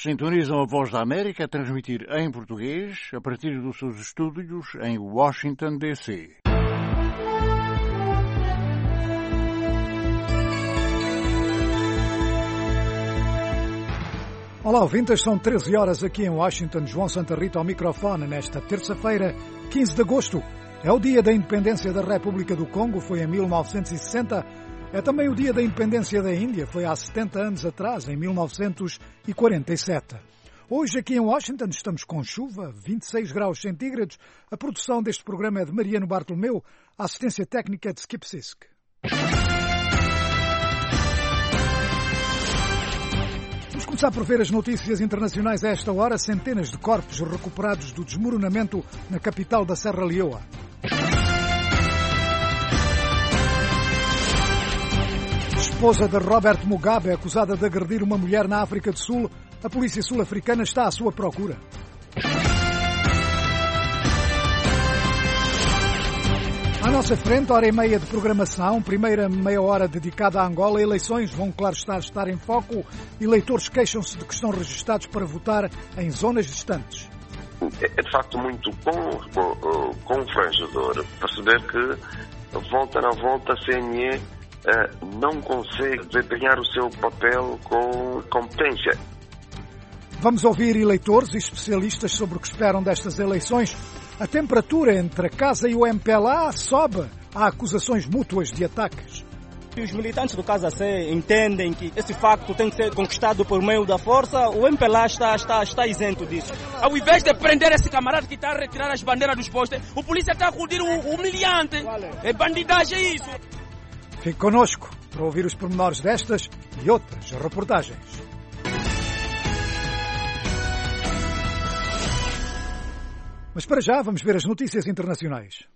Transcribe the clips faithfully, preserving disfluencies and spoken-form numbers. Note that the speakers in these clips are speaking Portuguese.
Sintonizam a Voz da América a transmitir em português a partir dos seus estúdios em Washington, D C Olá, ouvintes, são treze horas aqui em Washington. João Santa Rita ao microfone nesta terça-feira, quinze de agosto. É o dia da independência da República do Congo, foi em mil novecentos e sessenta. É também o dia da independência da Índia, foi há setenta anos atrás, em mil novecentos e quarenta e sete. Hoje aqui em Washington estamos com chuva, vinte e seis graus centígrados. A produção deste programa é de Mariano Bartolomeu, a assistência técnica de Skip Sisk. Vamos começar por ver as notícias internacionais a esta hora. Centenas de corpos recuperados do desmoronamento na capital da Serra Leoa. A esposa de Robert Mugabe, acusada de agredir uma mulher na África do Sul, a polícia sul-africana está à sua procura. À nossa frente, hora e meia de programação, primeira meia hora dedicada à Angola. Eleições vão, claro estar, estar em foco. Eleitores queixam-se de que estão registados para votar em zonas distantes. É de facto muito confrangedor perceber que, volta na volta, a C N E Uh, não consegue desempenhar o seu papel com competência. Vamos ouvir eleitores e especialistas sobre o que esperam destas eleições. A temperatura entre a Casa e o M P L A sobe. Há acusações mútuas de ataques. Os militantes do Casa C entendem que esse facto tem que ser conquistado por meio da força. O M P L A está, está, está isento disso. Ao invés de prender esse camarada que está a retirar as bandeiras dos postes, o polícia está a acudir o humilhante. É bandidagem isso. Fique connosco para ouvir os pormenores destas e outras reportagens. Mas para já vamos ver as notícias internacionais.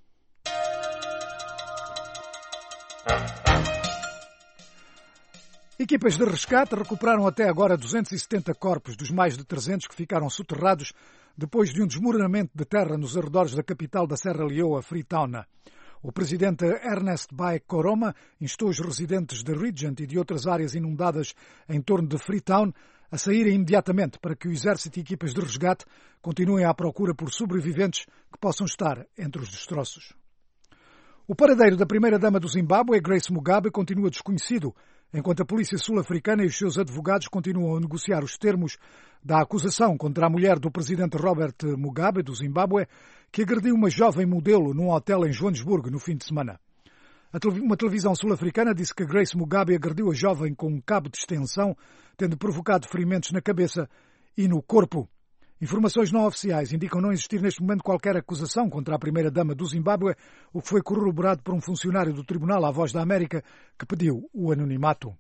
Equipas de resgate recuperaram até agora duzentos e setenta corpos dos mais de trezentos que ficaram soterrados depois de um desmoronamento de terra nos arredores da capital da Serra Leoa, Freetown. O presidente Ernest Bai Koroma instou os residentes de Regent e de outras áreas inundadas em torno de Freetown a saírem imediatamente para que o exército e equipas de resgate continuem à procura por sobreviventes que possam estar entre os destroços. O paradeiro da primeira-dama do Zimbábue, Grace Mugabe, continua desconhecido, enquanto a polícia sul-africana e os seus advogados continuam a negociar os termos da acusação contra a mulher do presidente Robert Mugabe, do Zimbábue, que agrediu uma jovem modelo num hotel em Joanesburgo no fim de semana. Uma televisão sul-africana disse que Grace Mugabe agrediu a jovem com um cabo de extensão, tendo provocado ferimentos na cabeça e no corpo. Informações não oficiais indicam não existir neste momento qualquer acusação contra a primeira-dama do Zimbábue, o que foi corroborado por um funcionário do Tribunal à Voz da América que pediu o anonimato.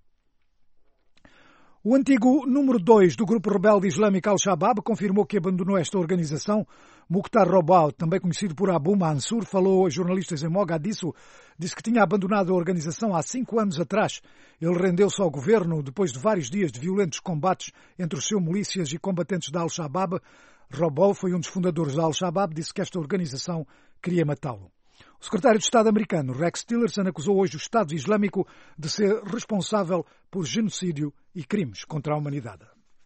O antigo número dois do grupo rebelde islâmico Al-Shabaab confirmou que abandonou esta organização. Mukhtar Robow, também conhecido por Abu Mansur, falou a jornalistas em Mogadiscio, disse que tinha abandonado a organização há cinco anos atrás. Ele rendeu-se ao governo depois de vários dias de violentos combates entre os seus milícias e combatentes da Al-Shabaab. Robow foi um dos fundadores da Al-Shabaab, disse que esta organização queria matá-lo. O secretário de Estado americano, Rex Tillerson, acusou hoje o Estado Islâmico de ser responsável por genocídio e crimes contra a humanidade.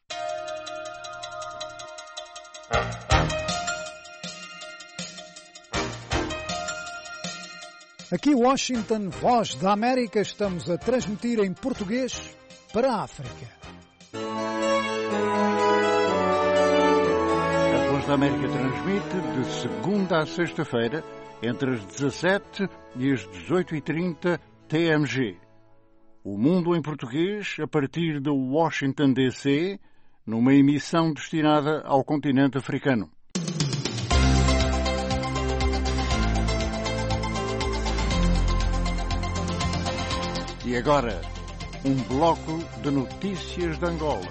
Aqui Washington, Voz da América, estamos a transmitir em português para a África. A Voz da América transmite de segunda a sexta-feira, entre as dezassete e as dezoito e trinta T M G. O Mundo em Português, a partir de Washington, D C, numa emissão destinada ao continente africano. E agora, um bloco de notícias de Angola.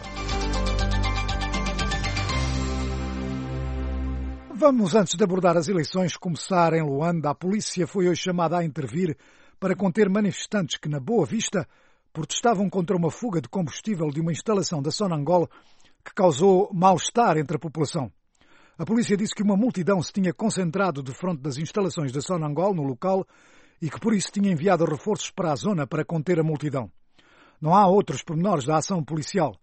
Vamos, antes de abordar as eleições, começar em Luanda. A polícia foi hoje chamada a intervir para conter manifestantes que, na Boa Vista, protestavam contra uma fuga de combustível de uma instalação da Sonangol que causou mal-estar entre a população. A polícia disse que uma multidão se tinha concentrado defronte das instalações da Sonangol no local e que por isso tinha enviado reforços para a zona para conter a multidão. Não há outros pormenores da ação policial,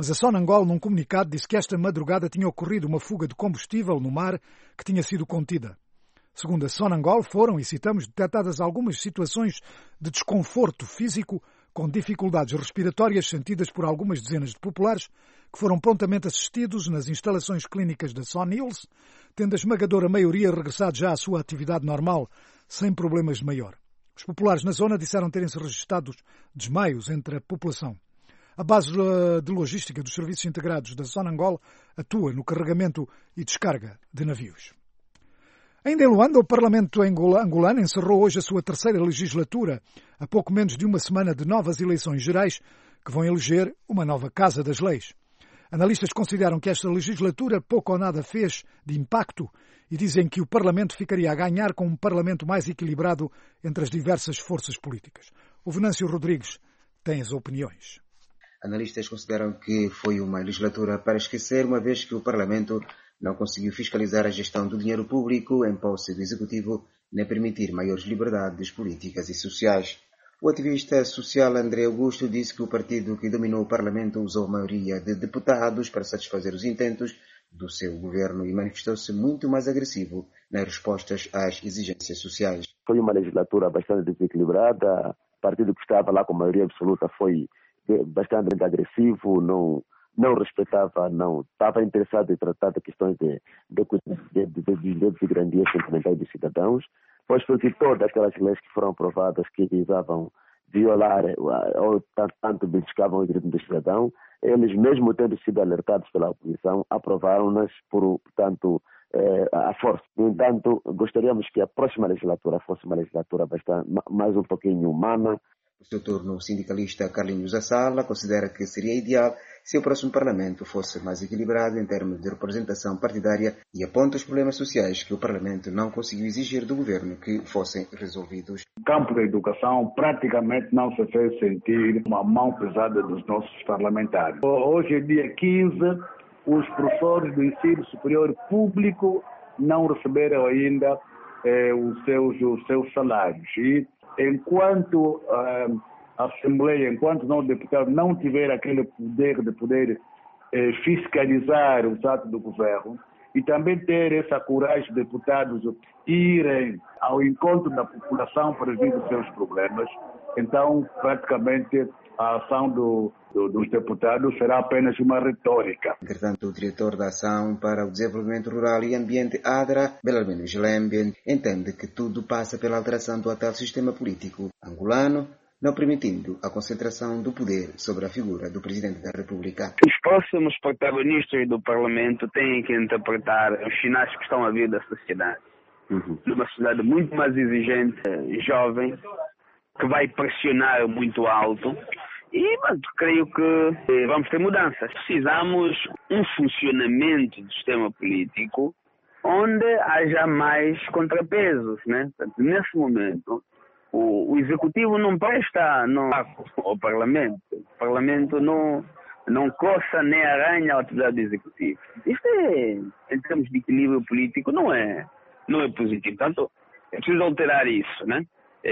Mas a Sonangol, num comunicado, disse que esta madrugada tinha ocorrido uma fuga de combustível no mar que tinha sido contida. Segundo a Sonangol, foram, e citamos, detectadas algumas situações de desconforto físico com dificuldades respiratórias sentidas por algumas dezenas de populares que foram prontamente assistidos nas instalações clínicas da Sonils, tendo a esmagadora maioria regressado já à sua atividade normal, sem problemas de maior. Os populares na zona disseram terem-se registados desmaios entre a população. A base de logística dos serviços integrados da Sonangol atua no carregamento e descarga de navios. Ainda em Luanda, o Parlamento angolano encerrou hoje a sua terceira legislatura, a pouco menos de uma semana de novas eleições gerais que vão eleger uma nova Casa das Leis. Analistas consideram que esta legislatura pouco ou nada fez de impacto e dizem que o Parlamento ficaria a ganhar com um Parlamento mais equilibrado entre as diversas forças políticas. O Venâncio Rodrigues tem as opiniões. Analistas consideram que foi uma legislatura para esquecer, uma vez que o Parlamento não conseguiu fiscalizar a gestão do dinheiro público em posse do Executivo, nem permitir maiores liberdades políticas e sociais. O ativista social André Augusto disse que o partido que dominou o Parlamento usou a maioria de deputados para satisfazer os intentos do seu governo e manifestou-se muito mais agressivo nas respostas às exigências sociais. Foi uma legislatura bastante desequilibrada, o partido que estava lá com maioria absoluta foi bastante agressivo, não, não respeitava, não estava interessado em tratar de questões de, de, de, de, de direitos e grandias sentimentais dos cidadãos, pois porque todas aquelas leis que foram aprovadas que visavam violar ou tanto beliscavam os direitos do cidadão, eles mesmo tendo sido alertados pela oposição, aprovaram-nas por, portanto, eh, à força. No entanto, gostaríamos que a próxima legislatura fosse uma legislatura bastante, mais um pouquinho humana. No seu turno, o sindicalista Carlinhos Assala considera que seria ideal se o próximo Parlamento fosse mais equilibrado em termos de representação partidária e aponta os problemas sociais que o Parlamento não conseguiu exigir do governo que fossem resolvidos. No campo da educação, praticamente não se fez sentir uma mão pesada dos nossos parlamentares. Hoje é dia quinze, os professores do ensino superior público não receberam ainda eh, os, seus, os seus salários. E enquanto uh, a Assembleia, enquanto não, o deputado não tiver aquele poder de poder eh, fiscalizar os atos do governo e também ter essa coragem de deputados irem ao encontro da população para resolver os seus problemas, então praticamente a ação do, do, dos deputados será apenas uma retórica. Entretanto, o diretor da Ação para o Desenvolvimento Rural e Ambiente, ADRA, Belarmino Gelembian, entende que tudo passa pela alteração do atual sistema político angolano, não permitindo a concentração do poder sobre a figura do Presidente da República. Os próximos protagonistas do Parlamento têm que interpretar os sinais que estão a vir da sociedade. Uhum. Uma sociedade muito mais exigente, jovem, que vai pressionar muito alto. E mas, creio que vamos ter mudanças. Precisamos um funcionamento do sistema político onde haja mais contrapesos, né? Portanto, nesse momento, o, o Executivo não presta não, ao Parlamento. O Parlamento não, não coça nem arranha a atividade do Executivo. Isto é, em termos de equilíbrio político, não é, não é positivo. Portanto, é preciso alterar isso, né?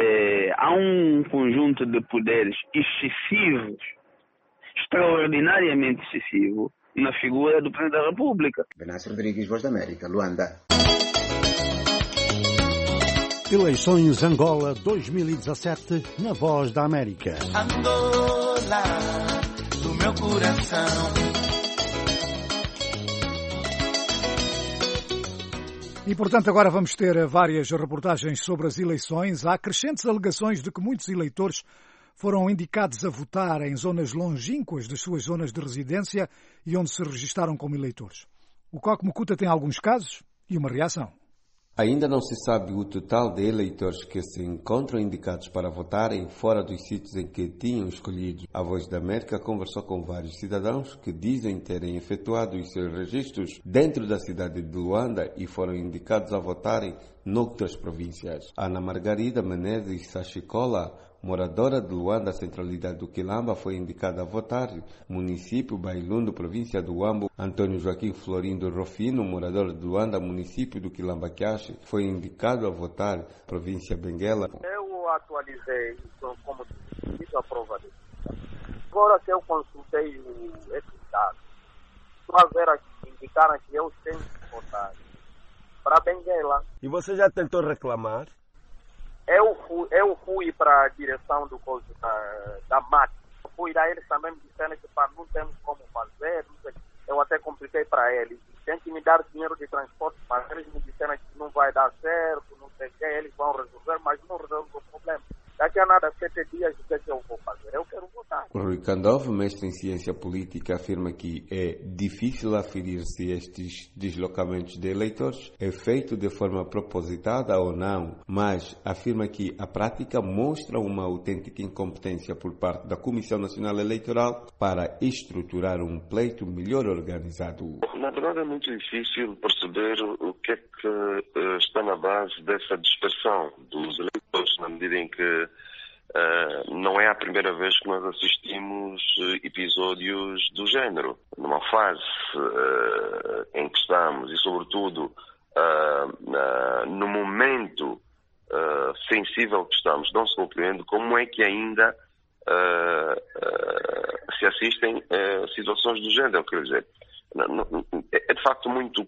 É, há um conjunto de poderes excessivos, extraordinariamente excessivo, na figura do Presidente da República. Venâncio Rodrigues, Voz da América, Luanda. Eleições Angola dois mil e dezassete na Voz da América. Angola, do meu coração. E, portanto, agora vamos ter várias reportagens sobre as eleições. Há crescentes alegações de que muitos eleitores foram indicados a votar em zonas longínquas das suas zonas de residência e onde se registaram como eleitores. O Coque Mucuta tem alguns casos e uma reação. Ainda não se sabe o total de eleitores que se encontram indicados para votarem fora dos sítios em que tinham escolhido. A Voz da América conversou com vários cidadãos que dizem terem efetuado os seus registros dentro da cidade de Luanda e foram indicados a votarem noutras províncias. Ana Margarida Menezes Sachicola, moradora de Luanda, centralidade do Quilamba, foi indicada a votar. Município Bailundo, província do Huambo. Antônio Joaquim Florindo Rofino, morador de Luanda, município do Quilamba Quiache, foi indicado a votar. Província Benguela. Eu atualizei, como disse, a prova disso. Agora que eu consultei o candidato. Fazer aqui, indicar que eu tenho que votar para Benguela. E você já tentou reclamar? Eu fui, eu fui para a direção do coisa da, da M A T. Fui lá, eles também me disseram que pá, não temos como fazer. Não sei. Eu até compliquei para eles. Tem que me dar dinheiro de transporte, mas eles me disseram que não vai dar certo, não sei o que, eles vão resolver, mas não resolvem o problema. Daqui a nada, sete dias, o que é que eu vou fazer? Eu quero votar. Rui Candovo, mestre em ciência política, afirma que é difícil aferir se estes deslocamentos de eleitores é feito de forma propositada ou não, mas afirma que a prática mostra uma autêntica incompetência por parte da Comissão Nacional Eleitoral para estruturar um pleito melhor organizado. Na verdade, é muito difícil perceber o que é que uh, está na base dessa dispersão dos eleitores, na medida em que Uh, não é a primeira vez que nós assistimos uh, episódios do género. Numa fase uh, em que estamos e, sobretudo, uh, uh, no momento uh, sensível que estamos, não se compreende como é que ainda uh, uh, se assistem uh, situações do género. Quer dizer, é de facto muito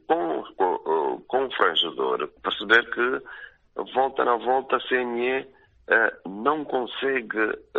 confrangedor perceber que, volta na volta, a C N E Uh, não consegue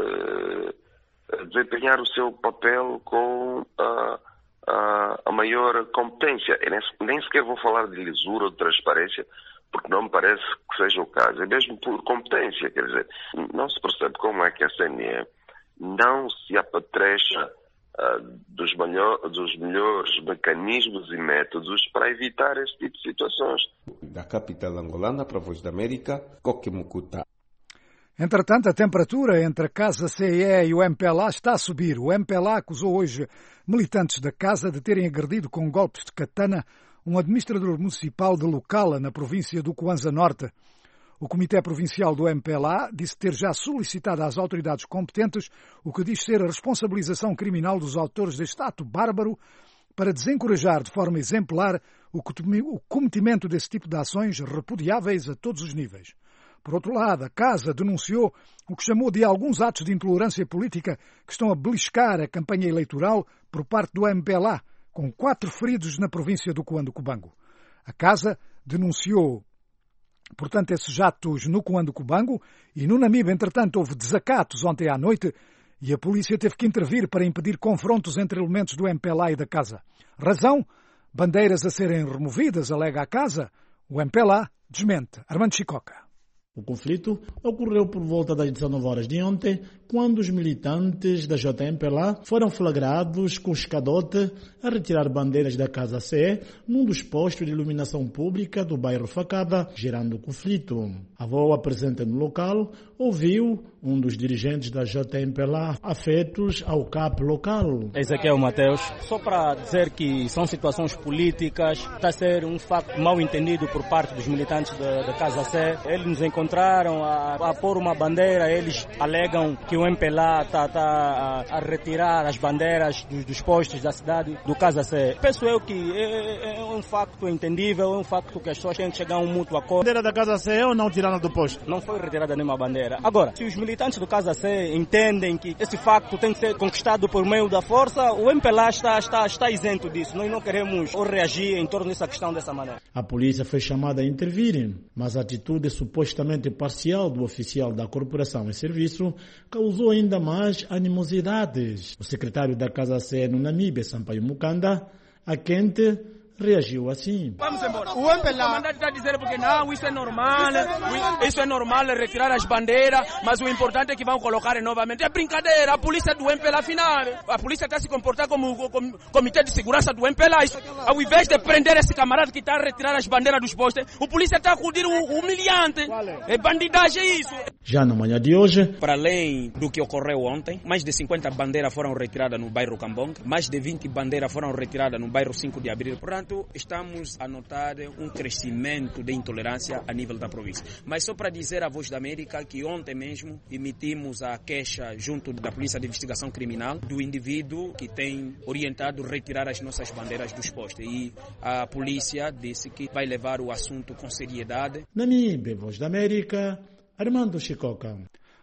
uh, desempenhar o seu papel com uh, uh, a maior competência. Eu nem, nem sequer vou falar de lisura ou de transparência, porque não me parece que seja o caso. É mesmo por competência, quer dizer, não se percebe como é que a C N E não se apetrecha uh, dos, melhor, dos melhores mecanismos e métodos para evitar esse tipo de situações. Da capital angolana para a Voz da América, Coquimucuta. Entretanto, a temperatura entre a Casa C E E e o M P L A está a subir. O M P L A acusou hoje militantes da Casa de terem agredido com golpes de katana um administrador municipal de Lucala, na província do Kwanza Norte. O Comitê Provincial do M P L A disse ter já solicitado às autoridades competentes o que diz ser a responsabilização criminal dos autores deste ato bárbaro para desencorajar de forma exemplar o cometimento desse tipo de ações repudiáveis a todos os níveis. Por outro lado, a Casa denunciou o que chamou de alguns atos de intolerância política que estão a beliscar a campanha eleitoral por parte do M P L A, com quatro feridos na província do Cuando-Cubango. A Casa denunciou, portanto, esses atos no Cuando-Cubango e no Namibe, entretanto, houve desacatos ontem à noite e a polícia teve que intervir para impedir confrontos entre elementos do M P L A e da Casa. Razão? Bandeiras a serem removidas, alega a Casa. O M P L A desmente. Armando Chicoca. O conflito ocorreu por volta das dezenove horas de ontem, quando os militantes da J M P L A foram flagrados com escadote a retirar bandeiras da Casa C E num dos postos de iluminação pública do bairro Facada, gerando conflito. A V O A presente no local ouviu um dos dirigentes da J M P L A afetos ao C A P local. Ezequiel Mateus, só para dizer que são situações políticas, está a ser um facto mal entendido por parte dos militantes da, da Casa C E. Eles nos encontraram a, a pôr uma bandeira, eles alegam que o M P L A está tá a, a retirar as bandeiras dos, dos postos da cidade do Casa C E. Penso eu que é, é um facto entendível, é um facto que as pessoas têm que chegar a um mútuo acordo. A bandeira da Casa C E ou não tiraram do posto? Não foi retirada nenhuma bandeira. Agora, se os militantes do Casa C E entendem que esse facto tem que ser conquistado por meio da força, o M P L A está, está, está isento disso. Nós não queremos ou reagir em torno dessa questão dessa maneira. A polícia foi chamada a intervir, mas a atitude supostamente parcial do oficial da corporação em serviço causou ainda mais animosidades. O secretário da Casa C E no Namibe, Sampaio Mukanda, a quente reagiu assim. Vamos embora. O M P L A, o comandante está dizendo porque não, isso é normal, isso é normal retirar as bandeiras, mas o importante é que vão colocar novamente. É brincadeira, a polícia do M P L A afinal, a polícia está se comportando como, como comitê de segurança do M P L A. Isso, ao invés de prender esse camarada que está a retirar as bandeiras dos postes, o polícia está a acudir o, o humilhante. É bandidagem isso. Já na manhã de hoje, para além do que ocorreu ontem, mais de cinquenta bandeiras foram retiradas no bairro Cambonga, mais de vinte bandeiras foram retiradas no bairro cinco de abril. Portanto, estamos a notar um crescimento de intolerância a nível da província. Mas só para dizer à Voz da América que ontem mesmo emitimos a queixa junto da Polícia de Investigação Criminal do indivíduo que tem orientado retirar as nossas bandeiras dos postos. E a polícia disse que vai levar o assunto com seriedade. Namibe, Voz da América, Armando Chicoca.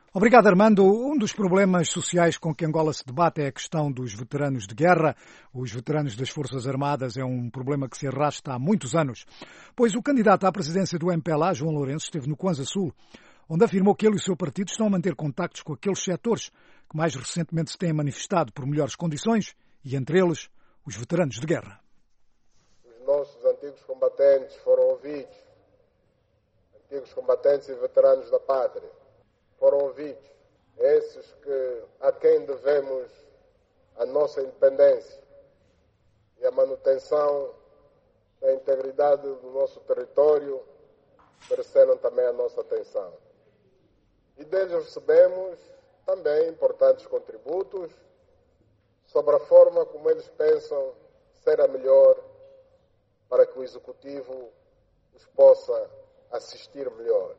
Obrigado, Armando. Um dos problemas sociais com que Angola se debate é a questão dos veteranos de guerra. Os veteranos das Forças Armadas é um problema que se arrasta há muitos anos. Pois o candidato à presidência do M P L A, João Lourenço, esteve no Kwanza Sul, onde afirmou que ele e o seu partido estão a manter contactos com aqueles setores que mais recentemente se têm manifestado por melhores condições, e entre eles, os veteranos de guerra. Os nossos antigos combatentes foram ouvidos, antigos combatentes e veteranos da pátria foram ouvidos, esses que, a quem devemos a nossa independência e a manutenção da integridade do nosso território, mereceram também a nossa atenção. E deles recebemos também importantes contributos sobre a forma como eles pensam ser a melhor para que o Executivo os possa assistir melhor.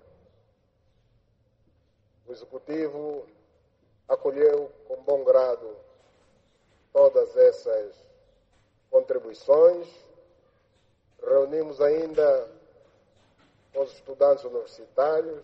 O Executivo acolheu com bom grado todas essas contribuições. Reunimos ainda com os estudantes universitários,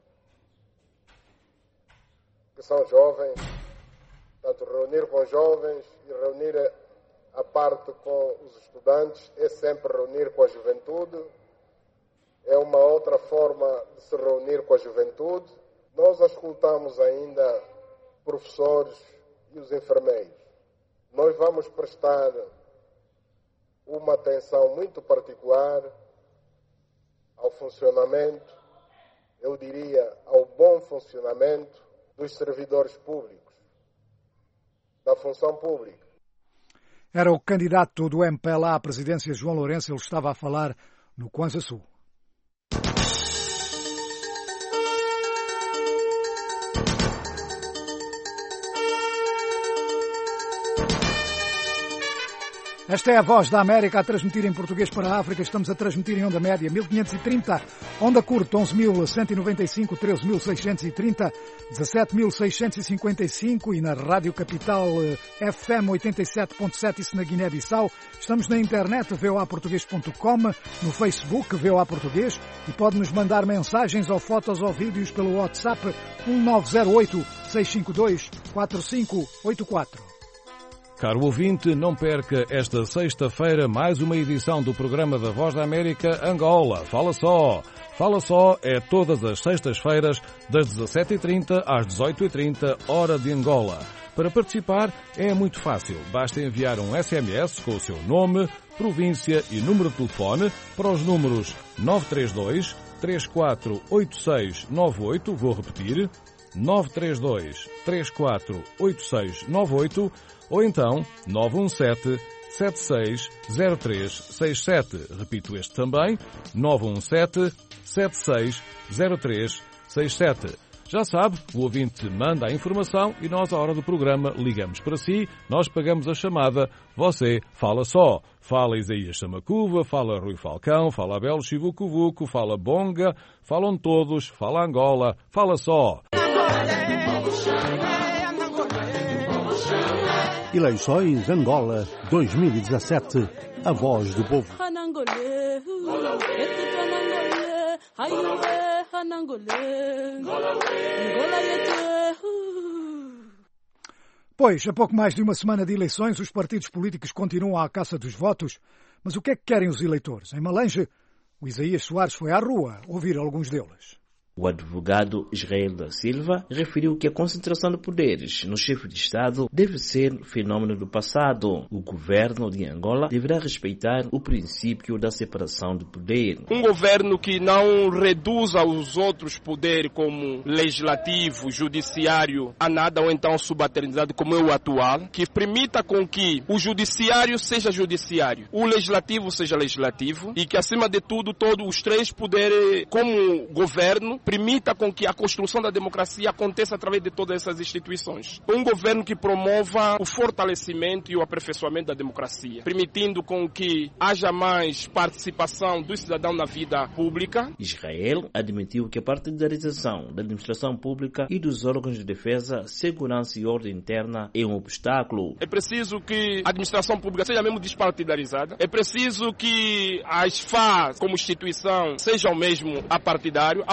que são jovens, portanto, reunir com jovens e reunir a parte com os estudantes é sempre reunir com a juventude, é uma outra forma de se reunir com a juventude. Nós escutamos ainda professores e os enfermeiros. Nós vamos prestar uma atenção muito particular ao funcionamento, eu diria, ao bom funcionamento dos servidores públicos, da função pública. Era o candidato do M P L A à presidência, João Lourenço. Ele estava a falar no Kwanza Sul. Esta é a Voz da América a transmitir em português para a África. Estamos a transmitir em onda média mil quinhentos e trinta, onda curta onze mil cento e noventa e cinco, treze mil seiscentos e trinta, dezassete mil seiscentos e cinquenta e cinco e na Rádio Capital F M oitenta e sete ponto sete, isso na Guiné-Bissau. Estamos na internet v o a português ponto com, no Facebook V O A Português, e pode nos mandar mensagens ou fotos ou vídeos pelo WhatsApp um nove zero oito, seis cinco dois, quatro cinco oito quatro. Caro ouvinte, não perca esta sexta-feira mais uma edição do programa da Voz da América Angola. Fala só! Fala só é todas as sextas-feiras, das dezassete e trinta às dezoito e trinta, hora de Angola. Para participar é muito fácil. Basta enviar um S M S com o seu nome, província e número de telefone para os números nove três dois, três quatro oito seis nove oito, vou repetir, nove três dois, três quatro oito seis nove oito, ou então nove um sete, sete seis zero três seis sete. Repito este também, nove um sete, sete seis zero três seis sete. Já sabe, o ouvinte manda a informação e nós, à hora do programa, ligamos para si, nós pagamos a chamada, você fala só. Fala Isaías Samacuva, fala Rui Falcão, fala Abel Chivucuvuco, fala Bonga, falam todos, fala Angola, fala só. Eleições Angola dois mil e dezassete. A voz do povo. Pois, a pouco mais de uma semana de eleições, os partidos políticos continuam à caça dos votos. Mas o que é que querem os eleitores? Em Malange, o Isaías Soares foi à rua ouvir alguns deles. O advogado Israel da Silva referiu que a concentração de poderes no chefe de Estado deve ser fenômeno do passado. O governo de Angola deverá respeitar o princípio da separação de poder. Um governo que não reduza os outros poderes como legislativo, judiciário, a nada ou então subalternidade como é o atual, que permita com que o judiciário seja judiciário, o legislativo seja legislativo e que acima de tudo todos os três poderes como governo permita com que a construção da democracia aconteça através de todas essas instituições. Um governo que promova o fortalecimento e o aperfeiçoamento da democracia, permitindo com que haja mais participação do cidadão na vida pública. Israel admitiu que a partidarização da administração pública e dos órgãos de defesa, segurança e ordem interna é um obstáculo. É preciso que a administração pública seja mesmo despartidarizada. É preciso que as F A como instituição sejam mesmo apartidário, a polícia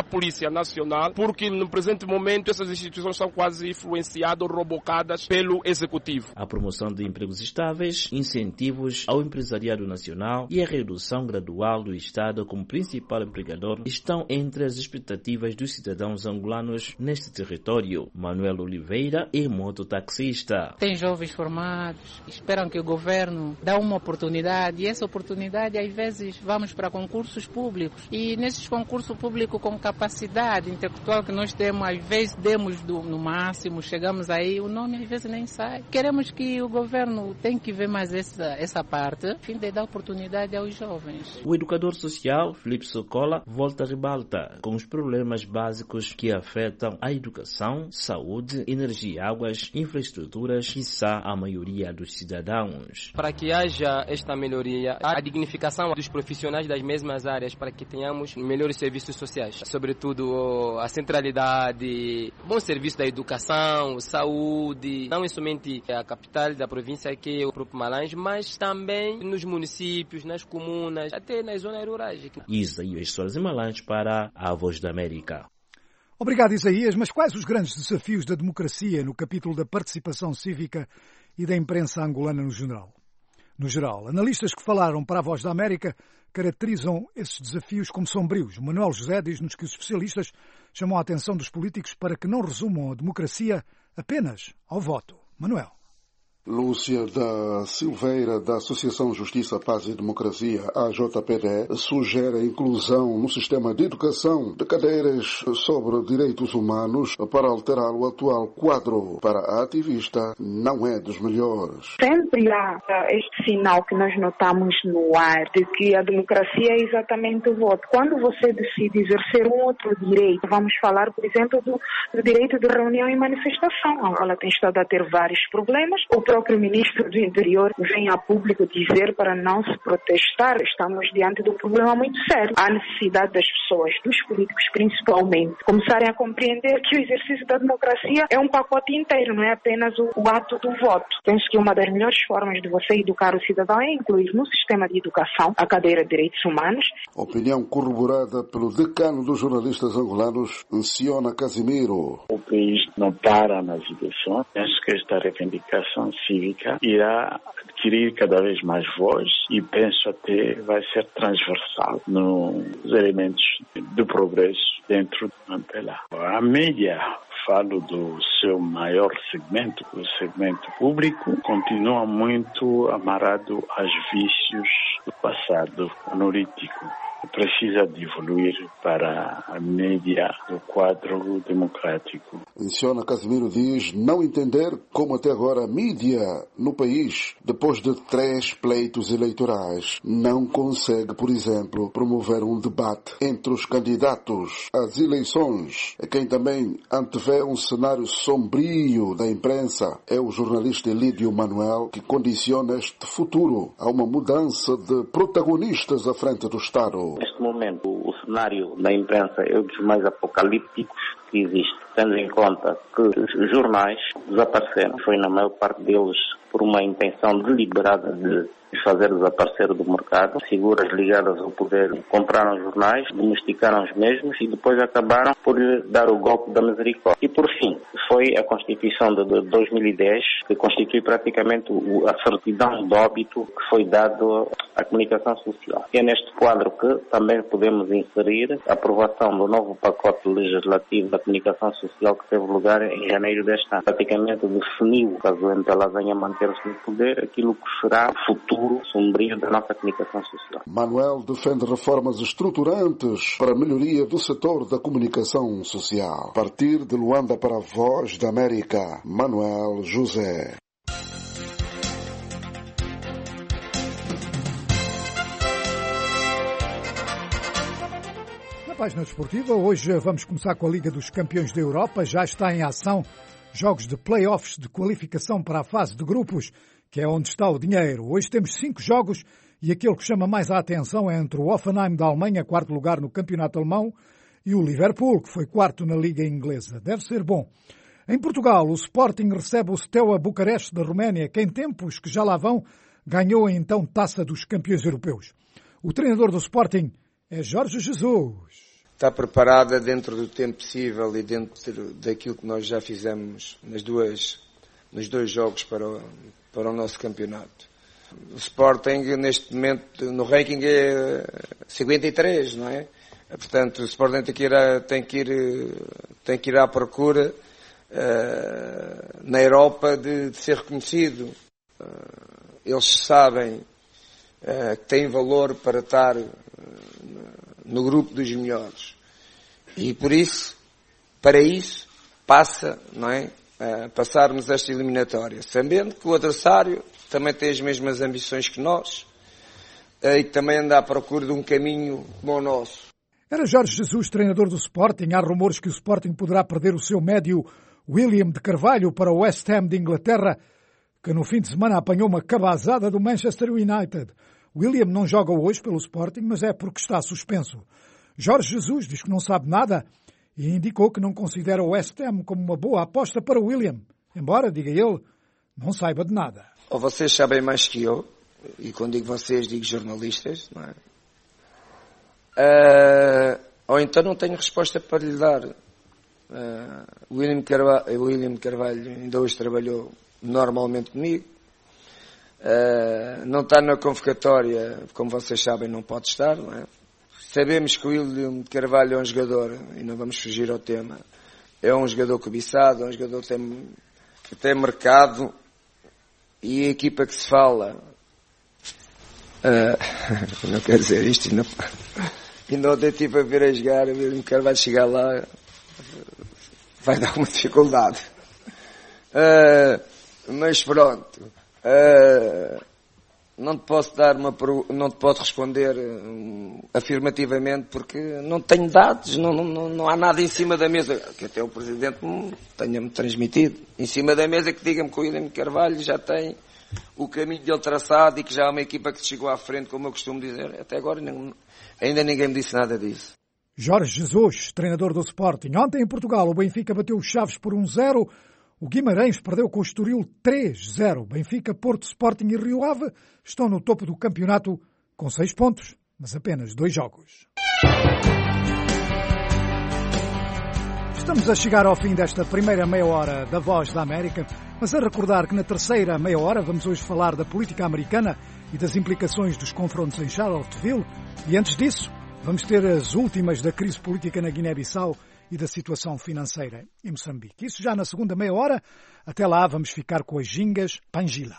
Polícia Nacional, porque no presente momento essas instituições são quase influenciadas ou robocadas pelo Executivo. A promoção de empregos estáveis, incentivos ao empresariado nacional e a redução gradual do Estado como principal empregador estão entre as expectativas dos cidadãos angolanos neste território. Manuel Oliveira é mototaxista. Tem jovens formados, esperam que o governo dê uma oportunidade e essa oportunidade às vezes vamos para concursos públicos e nesses concursos públicos com capacidade intelectual que nós temos, às vezes demos do, no máximo, chegamos aí, o nome às vezes nem sai. Queremos que o governo tem que ver mais essa, essa parte, a fim de dar oportunidade aos jovens. O educador social, Filipe Socola, volta a ribalta com os problemas básicos que afetam a educação, saúde, energia, águas, infraestruturas, quiçá a maioria dos cidadãos. Para que haja esta melhoria, a dignificação dos profissionais das mesmas áreas, para que tenhamos melhores serviços sociais, sobretudo a centralidade, bom serviço da educação, saúde, não é somente a capital da província que é o próprio Malange, mas também nos municípios, nas comunas, até nas zonas rurais. Isaías Soares Malange para a Voz da América. Obrigado, Isaías. Mas quais os grandes desafios da democracia no capítulo da participação cívica e da imprensa angolana no geral? No geral, analistas que falaram para a Voz da América caracterizam esses desafios como sombrios. Manuel José diz-nos que os especialistas chamam a atenção dos políticos para que não resumam a democracia apenas ao voto. Manuel. Lúcia da Silveira, da Associação Justiça, Paz e Democracia, A J P D, sugere a inclusão no sistema de educação de cadeiras sobre direitos humanos para alterar o atual quadro. Para a ativista, não é dos melhores. Sempre há este sinal que nós notamos no ar de que a democracia é exatamente o voto. Quando você decide exercer um outro direito, vamos falar, por exemplo, do, do direito de reunião e manifestação. Ela tem estado a ter vários problemas. O O próprio ministro do Interior vem a público dizer para não se protestar. Estamos diante de um problema muito sério. Há necessidade das pessoas, dos políticos principalmente, começarem a compreender que o exercício da democracia é um pacote inteiro, não é apenas o, o ato do voto. Penso que uma das melhores formas de você educar o cidadão é incluir no sistema de educação a cadeira de direitos humanos. Opinião corroborada pelo decano dos jornalistas angolanos, Ciona Casimiro. O país não para nas eleições. Penso que esta reivindicação cívica irá adquirir cada vez mais voz e penso até vai ser transversal nos elementos do progresso dentro do M P L A. A mídia, falo do seu maior segmento, o segmento público, continua muito amarrado aos vícios do passado monolítico. Precisa de evoluir para a média do quadro democrático. Ciona Casimiro diz não entender como até agora a mídia no país, depois de três pleitos eleitorais, não consegue, por exemplo, promover um debate entre os candidatos às eleições. Quem também antevê um cenário sombrio da imprensa é o jornalista Elídio Manuel, que condiciona este futuro a uma mudança de protagonistas à frente do Estado. Neste momento, o cenário da imprensa é um dos mais apocalípticos que existe, tendo em conta que os jornais desapareceram. Foi, na maior parte deles, por uma intenção deliberada de fazer desaparecer do mercado. Figuras ligadas ao poder compraram jornais, domesticaram os mesmos e depois acabaram por dar o golpe da misericórdia. E por fim, foi a Constituição de dois mil e dez que constitui praticamente a certidão de óbito que foi dado à comunicação social. E é neste quadro que também podemos inserir a aprovação do novo pacote legislativo da comunicação social que teve lugar em janeiro deste ano. Praticamente definiu, caso o M P L A venha a manter-se no poder, aquilo que será o futuro sombrio da nossa comunicação social. Manuel defende reformas estruturantes para a melhoria do setor da comunicação social. A partir de Luanda para a Voz da América, Manuel José. Na página desportiva, hoje vamos começar com a Liga dos Campeões da Europa. Já está em ação jogos de play-offs de qualificação para a fase de grupos, que é onde está o dinheiro. Hoje temos cinco jogos e aquele que chama mais a atenção é entre o Hoffenheim da Alemanha, quarto lugar no campeonato alemão, e o Liverpool, que foi quarto na Liga Inglesa. Deve ser bom. Em Portugal, o Sporting recebe o Steaua Bucareste da Roménia, que em tempos que já lá vão, ganhou a então Taça dos Campeões Europeus. O treinador do Sporting é Jorge Jesus. está preparada dentro do tempo possível e dentro daquilo que nós já fizemos nas duas, nos dois jogos para o, para o nosso campeonato. O Sporting, neste momento, no ranking é cinquenta e três, não é? Portanto, o Sporting tem que ir, a, tem que ir, tem que ir à procura uh, na Europa de, de ser reconhecido. Uh, eles sabem uh, que têm valor para estar uh, no grupo dos melhores. E por isso, para isso, passa, não é? Uh, passarmos esta eliminatória, sabendo que o adversário também tem as mesmas ambições que nós uh, e que também anda à procura de um caminho como o nosso. Era Jorge Jesus, treinador do Sporting. Há rumores que o Sporting poderá perder o seu médio William de Carvalho para o West Ham de Inglaterra, que no fim de semana apanhou uma cabazada do Manchester United. William não joga hoje pelo Sporting, mas é porque está suspenso. Jorge Jesus diz que não sabe nada e indicou que não considera o West Ham como uma boa aposta para William, embora, diga ele, não saiba de nada. Ou vocês sabem mais que eu, e quando digo vocês, digo jornalistas, não é? Uh, ou então não tenho resposta para lhe dar. Uh, William Carvalho, William Carvalho ainda hoje trabalhou normalmente comigo. Uh, não está na convocatória, como vocês sabem, não pode estar, não é? Sabemos que o William Carvalho é um jogador, e não vamos fugir ao tema, é um jogador cobiçado, é um jogador que tem, que tem mercado, e a equipa que se fala, uh, não quero dizer isto, não, ainda ontem estive a ver a jogar, o William Carvalho chegar lá, vai dar uma dificuldade. Uh, mas pronto, uh, não te posso dar uma, não te posso responder um, afirmativamente porque não tenho dados, não, não, não há nada em cima da mesa, que até o Presidente tenha-me transmitido, em cima da mesa que diga-me que o William Carvalho já tem o caminho dele traçado e que já há uma equipa que chegou à frente, como eu costumo dizer. Até agora não, ainda ninguém me disse nada disso. Jorge Jesus, treinador do Sporting. Ontem em Portugal o Benfica bateu os Chaves por um zero. O Guimarães perdeu com o Estoril três zero. Benfica, Porto, Sporting e Rio Ave estão no topo do campeonato com seis pontos, mas apenas dois jogos. Estamos a chegar ao fim desta primeira meia hora da Voz da América, mas a recordar que na terceira meia hora vamos hoje falar da política americana e das implicações dos confrontos em Charlottesville. E antes disso, vamos ter as últimas da crise política na Guiné-Bissau e da situação financeira em Moçambique. Isso já na segunda meia hora. Até lá vamos ficar com as gingas Pangila.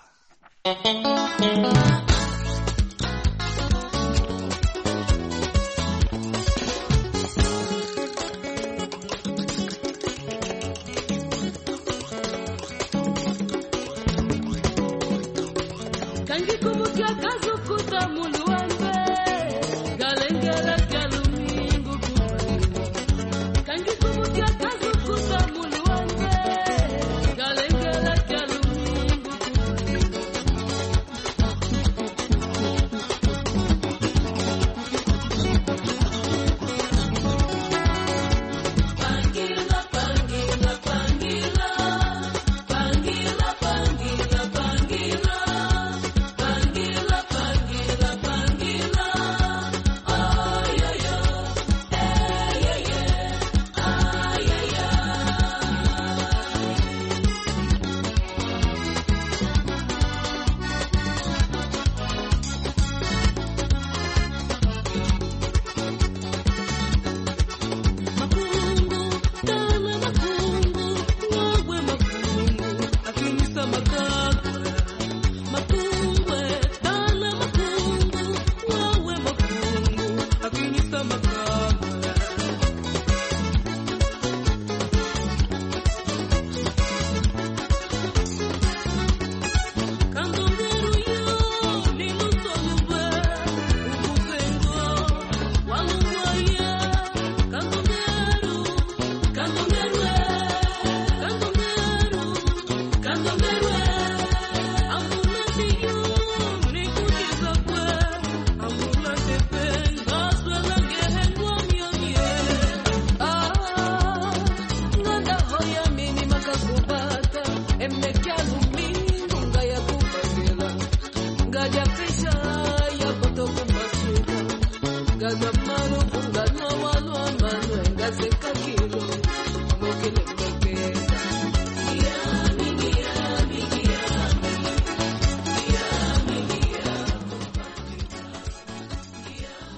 Gaza mano funga no walo ama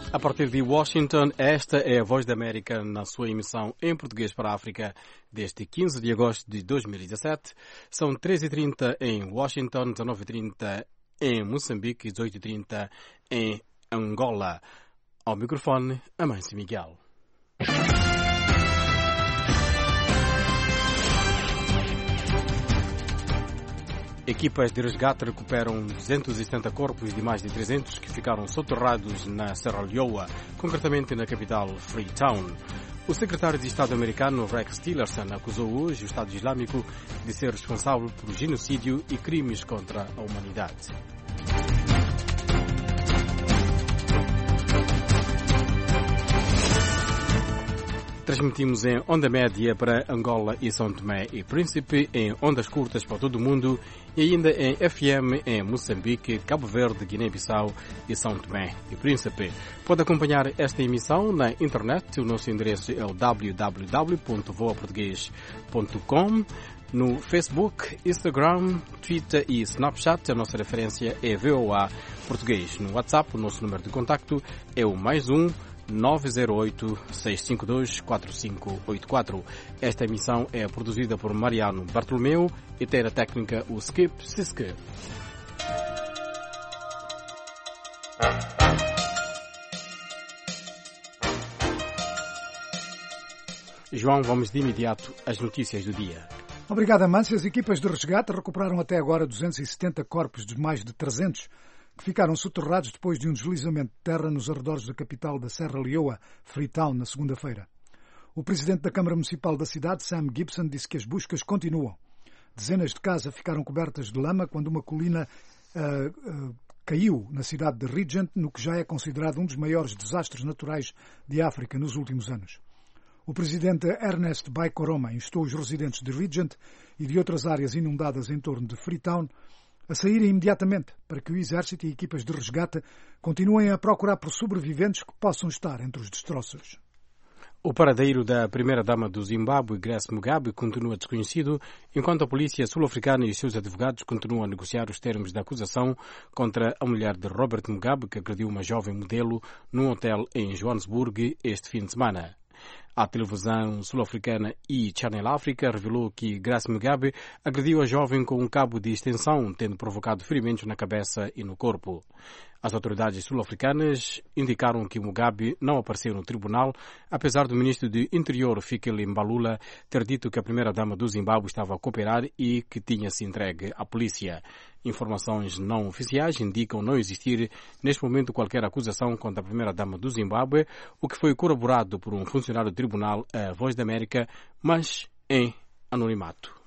A partir de Washington, esta é a Voz da América na sua emissão em português para a África desde quinze de agosto de dois mil e dezassete. São treze e trinta em Washington, dezenove e trinta em Moçambique e dezoito e trinta em Angola. Ao microfone, Amâncio Miguel. Equipas de resgate recuperam duzentos e setenta corpos de mais de trezentos que ficaram soterrados na Serra Leoa, concretamente na capital Freetown. O secretário de Estado americano Rex Tillerson acusou hoje o Estado Islâmico de ser responsável por genocídio e crimes contra a humanidade. Transmitimos em onda média para Angola e São Tomé e Príncipe, em ondas curtas para todo o mundo e ainda em F M em Moçambique, Cabo Verde, Guiné-Bissau e São Tomé e Príncipe. Pode acompanhar esta emissão na internet. O nosso endereço é o w w w ponto voa português ponto com. No Facebook, Instagram, Twitter e Snapchat, a nossa referência é V O A Português. No WhatsApp, o nosso número de contacto é o mais um nove zero oito, seis cinco dois, quatro cinco oito quatro. Esta emissão é produzida por Mariano Bartolomeu e tem a técnica o Skip Siske. João, vamos de imediato às notícias do dia. Obrigado, Amâncio. As equipas de resgate recuperaram até agora duzentos e setenta corpos dos mais de trezentos que ficaram soterrados depois de um deslizamento de terra nos arredores da capital da Serra Leoa, Freetown, na segunda-feira. O presidente da Câmara Municipal da cidade, Sam Gibson, disse que as buscas continuam. Dezenas de casas ficaram cobertas de lama quando uma colina uh, uh, caiu na cidade de Regent, no que já é considerado um dos maiores desastres naturais de África nos últimos anos. O presidente Ernest Bai Koroma instou os residentes de Regent e de outras áreas inundadas em torno de Freetown a saírem imediatamente para que o exército e equipas de resgate continuem a procurar por sobreviventes que possam estar entre os destroços. O paradeiro da primeira-dama do Zimbábue, Grace Mugabe, continua desconhecido, enquanto a polícia sul-africana e os seus advogados continuam a negociar os termos da acusação contra a mulher de Robert Mugabe, que agrediu uma jovem modelo num hotel em Joanesburgo este fim de semana. A televisão sul-africana e Channel Africa revelou que Grace Mugabe agrediu a jovem com um cabo de extensão, tendo provocado ferimentos na cabeça e no corpo. As autoridades sul-africanas indicaram que Mugabe não apareceu no tribunal, apesar do ministro do Interior, Fikile Mbalula, ter dito que a primeira-dama do Zimbábue estava a cooperar e que tinha se entregue à polícia. Informações não oficiais indicam não existir neste momento qualquer acusação contra a primeira-dama do Zimbábue, o que foi corroborado por um funcionário do tribunal, a Voz da América, mas em anonimato.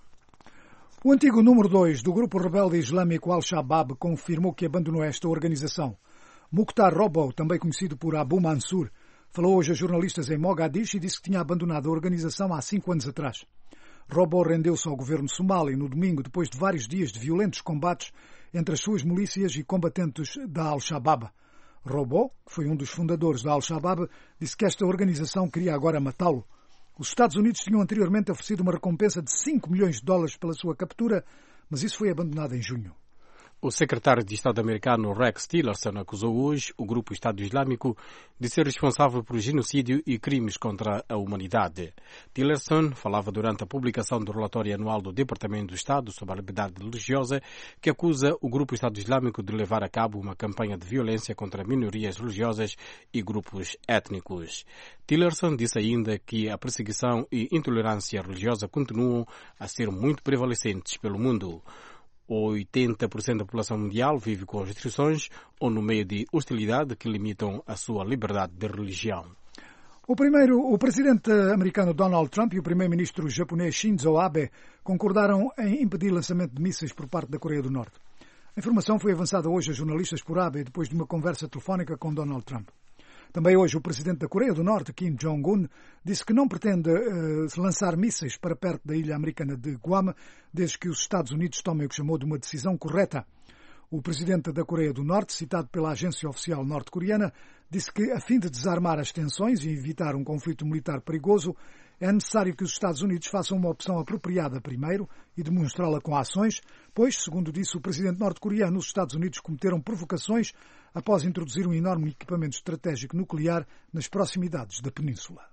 O antigo número dois do grupo rebelde islâmico Al-Shabaab confirmou que abandonou esta organização. Mukhtar Robow, também conhecido por Abu Mansur, falou hoje a jornalistas em Mogadishu e disse que tinha abandonado a organização há cinco anos atrás. Robow rendeu-se ao governo somali no domingo depois de vários dias de violentos combates entre as suas milícias e combatentes da Al-Shabaab. Robow, que foi um dos fundadores da Al-Shabaab, disse que esta organização queria agora matá-lo. Os Estados Unidos tinham anteriormente oferecido uma recompensa de cinco milhões de dólares pela sua captura, mas isso foi abandonado em junho. O secretário de Estado americano Rex Tillerson acusou hoje o grupo Estado Islâmico de ser responsável por genocídio e crimes contra a humanidade. Tillerson falava durante a publicação do relatório anual do Departamento do Estado sobre a liberdade religiosa, que acusa o grupo Estado Islâmico de levar a cabo uma campanha de violência contra minorias religiosas e grupos étnicos. Tillerson disse ainda que a perseguição e intolerância religiosa continuam a ser muito prevalecentes pelo mundo. oitenta por cento da população mundial vive com restrições ou no meio de hostilidade que limitam a sua liberdade de religião. O, primeiro, o presidente americano Donald Trump e o primeiro-ministro japonês Shinzo Abe concordaram em impedir o lançamento de mísseis por parte da Coreia do Norte. A informação foi avançada hoje a jornalistas por Abe depois de uma conversa telefónica com Donald Trump. Também hoje o presidente da Coreia do Norte, Kim Jong-un, disse que não pretende uh, lançar mísseis para perto da ilha americana de Guam, desde que os Estados Unidos tomem o que chamou de uma decisão correta. O presidente da Coreia do Norte, citado pela agência oficial norte-coreana, disse que, a fim de desarmar as tensões e evitar um conflito militar perigoso, É necessário que os Estados Unidos façam uma opção apropriada primeiro e demonstrá-la com ações, pois, segundo disse o presidente norte-coreano, os Estados Unidos cometeram provocações após introduzir um enorme equipamento estratégico nuclear nas proximidades da península.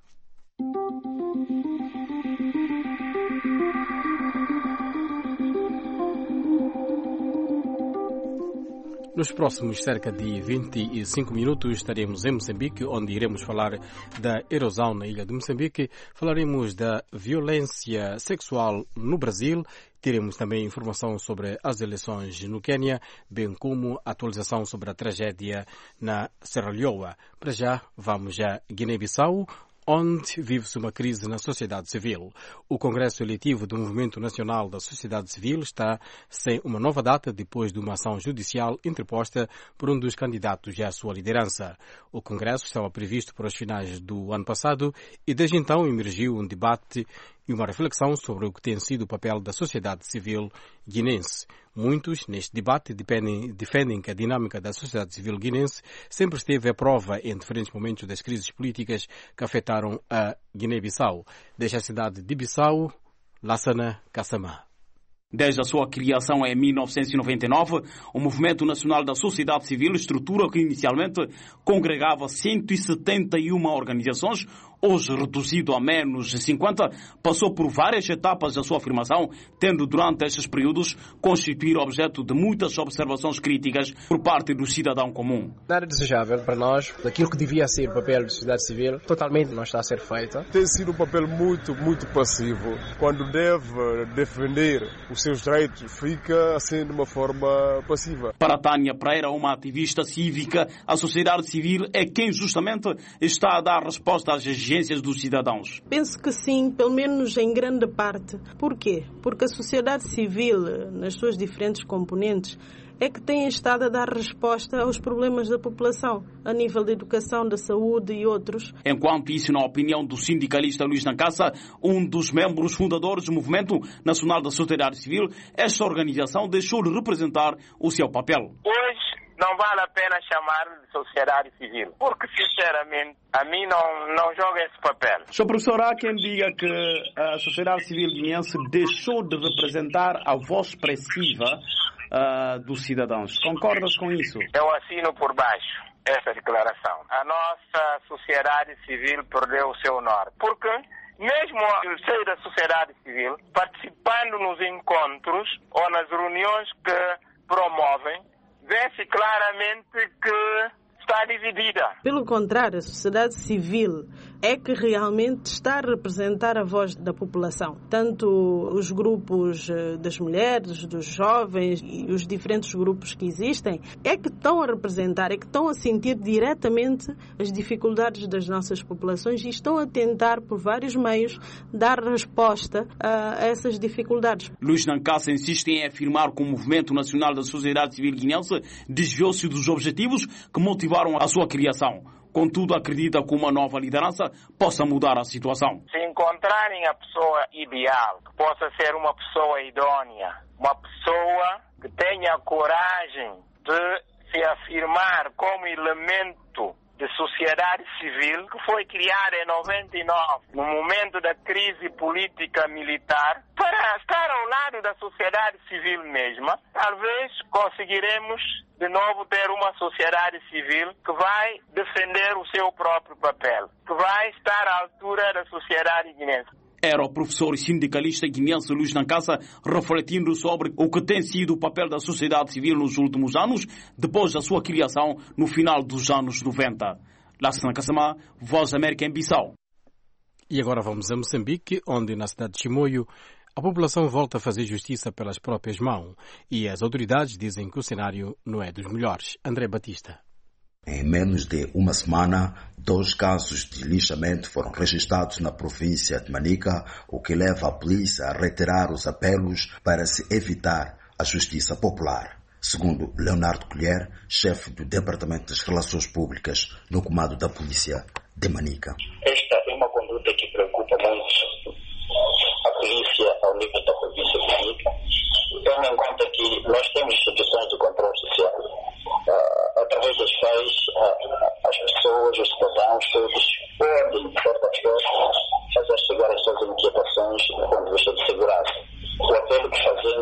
Nos próximos cerca de vinte e cinco minutos estaremos em Moçambique, onde iremos falar da erosão na ilha de Moçambique, falaremos da violência sexual no Brasil, teremos também informação sobre as eleições no Quênia, bem como atualização sobre a tragédia na Serra Leoa. Para já, vamos a Guiné-Bissau, onde vive-se uma crise na sociedade civil. O Congresso Eletivo do Movimento Nacional da Sociedade Civil está sem uma nova data depois de uma ação judicial interposta por um dos candidatos à sua liderança. O Congresso estava previsto para os finais do ano passado e desde então emergiu um debate e uma reflexão sobre o que tem sido o papel da sociedade civil guinense. Muitos, neste debate, defendem, defendem que a dinâmica da sociedade civil guinense sempre esteve à prova em diferentes momentos das crises políticas que afetaram a Guiné-Bissau. Desde a cidade de Bissau, Lassana Kassamá. Desde a sua criação em mil novecentos e noventa e nove, o Movimento Nacional da Sociedade Civil, estrutura que inicialmente congregava cento e setenta e uma organizações, hoje reduzido a menos de cinquenta, passou por várias etapas da sua afirmação, tendo durante estes períodos constituído objeto de muitas observações críticas por parte do cidadão comum. Nada desejável para nós, daquilo que devia ser o papel da sociedade civil, totalmente não está a ser feito. Tem sido um papel muito, muito passivo. Quando deve defender os seus direitos, fica assim de uma forma passiva. Para Tânia Pereira, uma ativista cívica, a sociedade civil é quem justamente está a dar resposta às exigências dos cidadãos. Penso que sim, pelo menos em grande parte. Por quê? Porque a sociedade civil, nas suas diferentes componentes, é que tem estado a dar resposta aos problemas da população, a nível da educação, da saúde e outros. Enquanto isso, na opinião do sindicalista Luís Nancassa, um dos membros fundadores do Movimento Nacional da Sociedade Civil, esta organização deixou de representar o seu papel. Hoje não vale a pena chamar de sociedade civil, porque, sinceramente, a mim não, não joga esse papel. Senhor professor, há quem diga que a sociedade civil guineense deixou de representar a voz expressiva uh, dos cidadãos. Concordas com isso? Eu assino por baixo essa declaração. A nossa sociedade civil perdeu o seu norte. Porque mesmo o seio da sociedade civil, participando nos encontros ou nas reuniões que promovem, vê-se claramente que está dividida. Pelo contrário, a sociedade civil é que realmente está a representar a voz da população. Tanto os grupos das mulheres, dos jovens e os diferentes grupos que existem, é que estão a representar, é que estão a sentir diretamente as dificuldades das nossas populações e estão a tentar, por vários meios, dar resposta a essas dificuldades. Luís Nancassa insiste em afirmar que o Movimento Nacional da Sociedade Civil Guineense desviou-se dos objetivos que motivaram a sua criação. Contudo, acredita que uma nova liderança possa mudar a situação. Se encontrarem a pessoa ideal, que possa ser uma pessoa idônea, uma pessoa que tenha a coragem de se afirmar como elemento de sociedade civil, que foi criada em noventa e nove, no momento da crise política militar, para estar ao lado da sociedade civil mesma, talvez conseguiremos de novo ter uma sociedade civil que vai defender o seu próprio papel, que vai estar à altura da sociedade guinense. Era o professor e sindicalista guineense Luís Nancassa refletindo sobre o que tem sido o papel da sociedade civil nos últimos anos, depois da sua criação no final dos anos noventa. Lassana Kassamá, Voz da América em Bissau. E agora vamos a Moçambique, onde na cidade de Chimoio a população volta a fazer justiça pelas próprias mãos e as autoridades dizem que o cenário não é dos melhores. André Batista. Em menos de uma semana, dois casos de lixamento foram registrados na província de Manica, o que leva a polícia a retirar os apelos para se evitar a justiça popular. Segundo Leonardo Colher, chefe do Departamento das Relações Públicas no comando da polícia de Manica. Esta é uma conduta que preocupa muito a polícia ao nível da província de Manica, tendo em conta que nós temos instituições de controle social. Uh, através das quais uh, as pessoas, os cidadãos, todos podem, de certa forma, fazer chegar as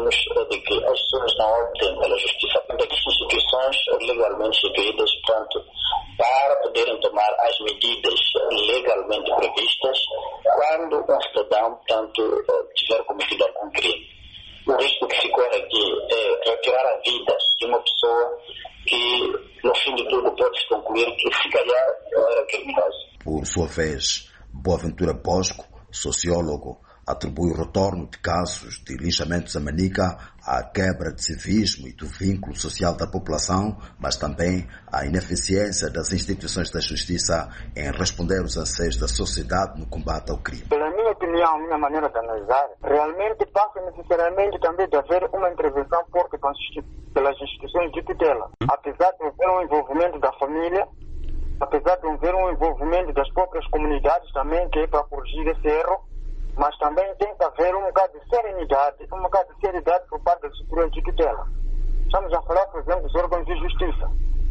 queremos é de que as pessoas não optem pela justiça, porque existem instituições legalmente instituídas, portanto, para poderem tomar as medidas legalmente previstas quando um cidadão, portanto, tiver cometido algum crime. O risco que se corre aqui é retirar a vida de uma pessoa que, no fim de tudo, pode-se concluir que, se calhar, não era criminoso. Por sua vez, Boaventura Bosco, sociólogo, atribui o retorno de casos de linchamentos a Manica à quebra de civismo e do vínculo social da população, mas também à ineficiência das instituições da justiça em responder aos anseios da sociedade no combate ao crime. Pela minha opinião, minha maneira de analisar, realmente passa necessariamente também de haver uma intervenção forte pelas instituições de tutela. Apesar de haver um envolvimento da família, apesar de haver um envolvimento das próprias comunidades também, que é para corrigir esse erro, mas também tem que haver um bocado de serenidade, um bocado de seriedade por parte das estruturas de tutela. Estamos a falar, por exemplo, dos órgãos de justiça.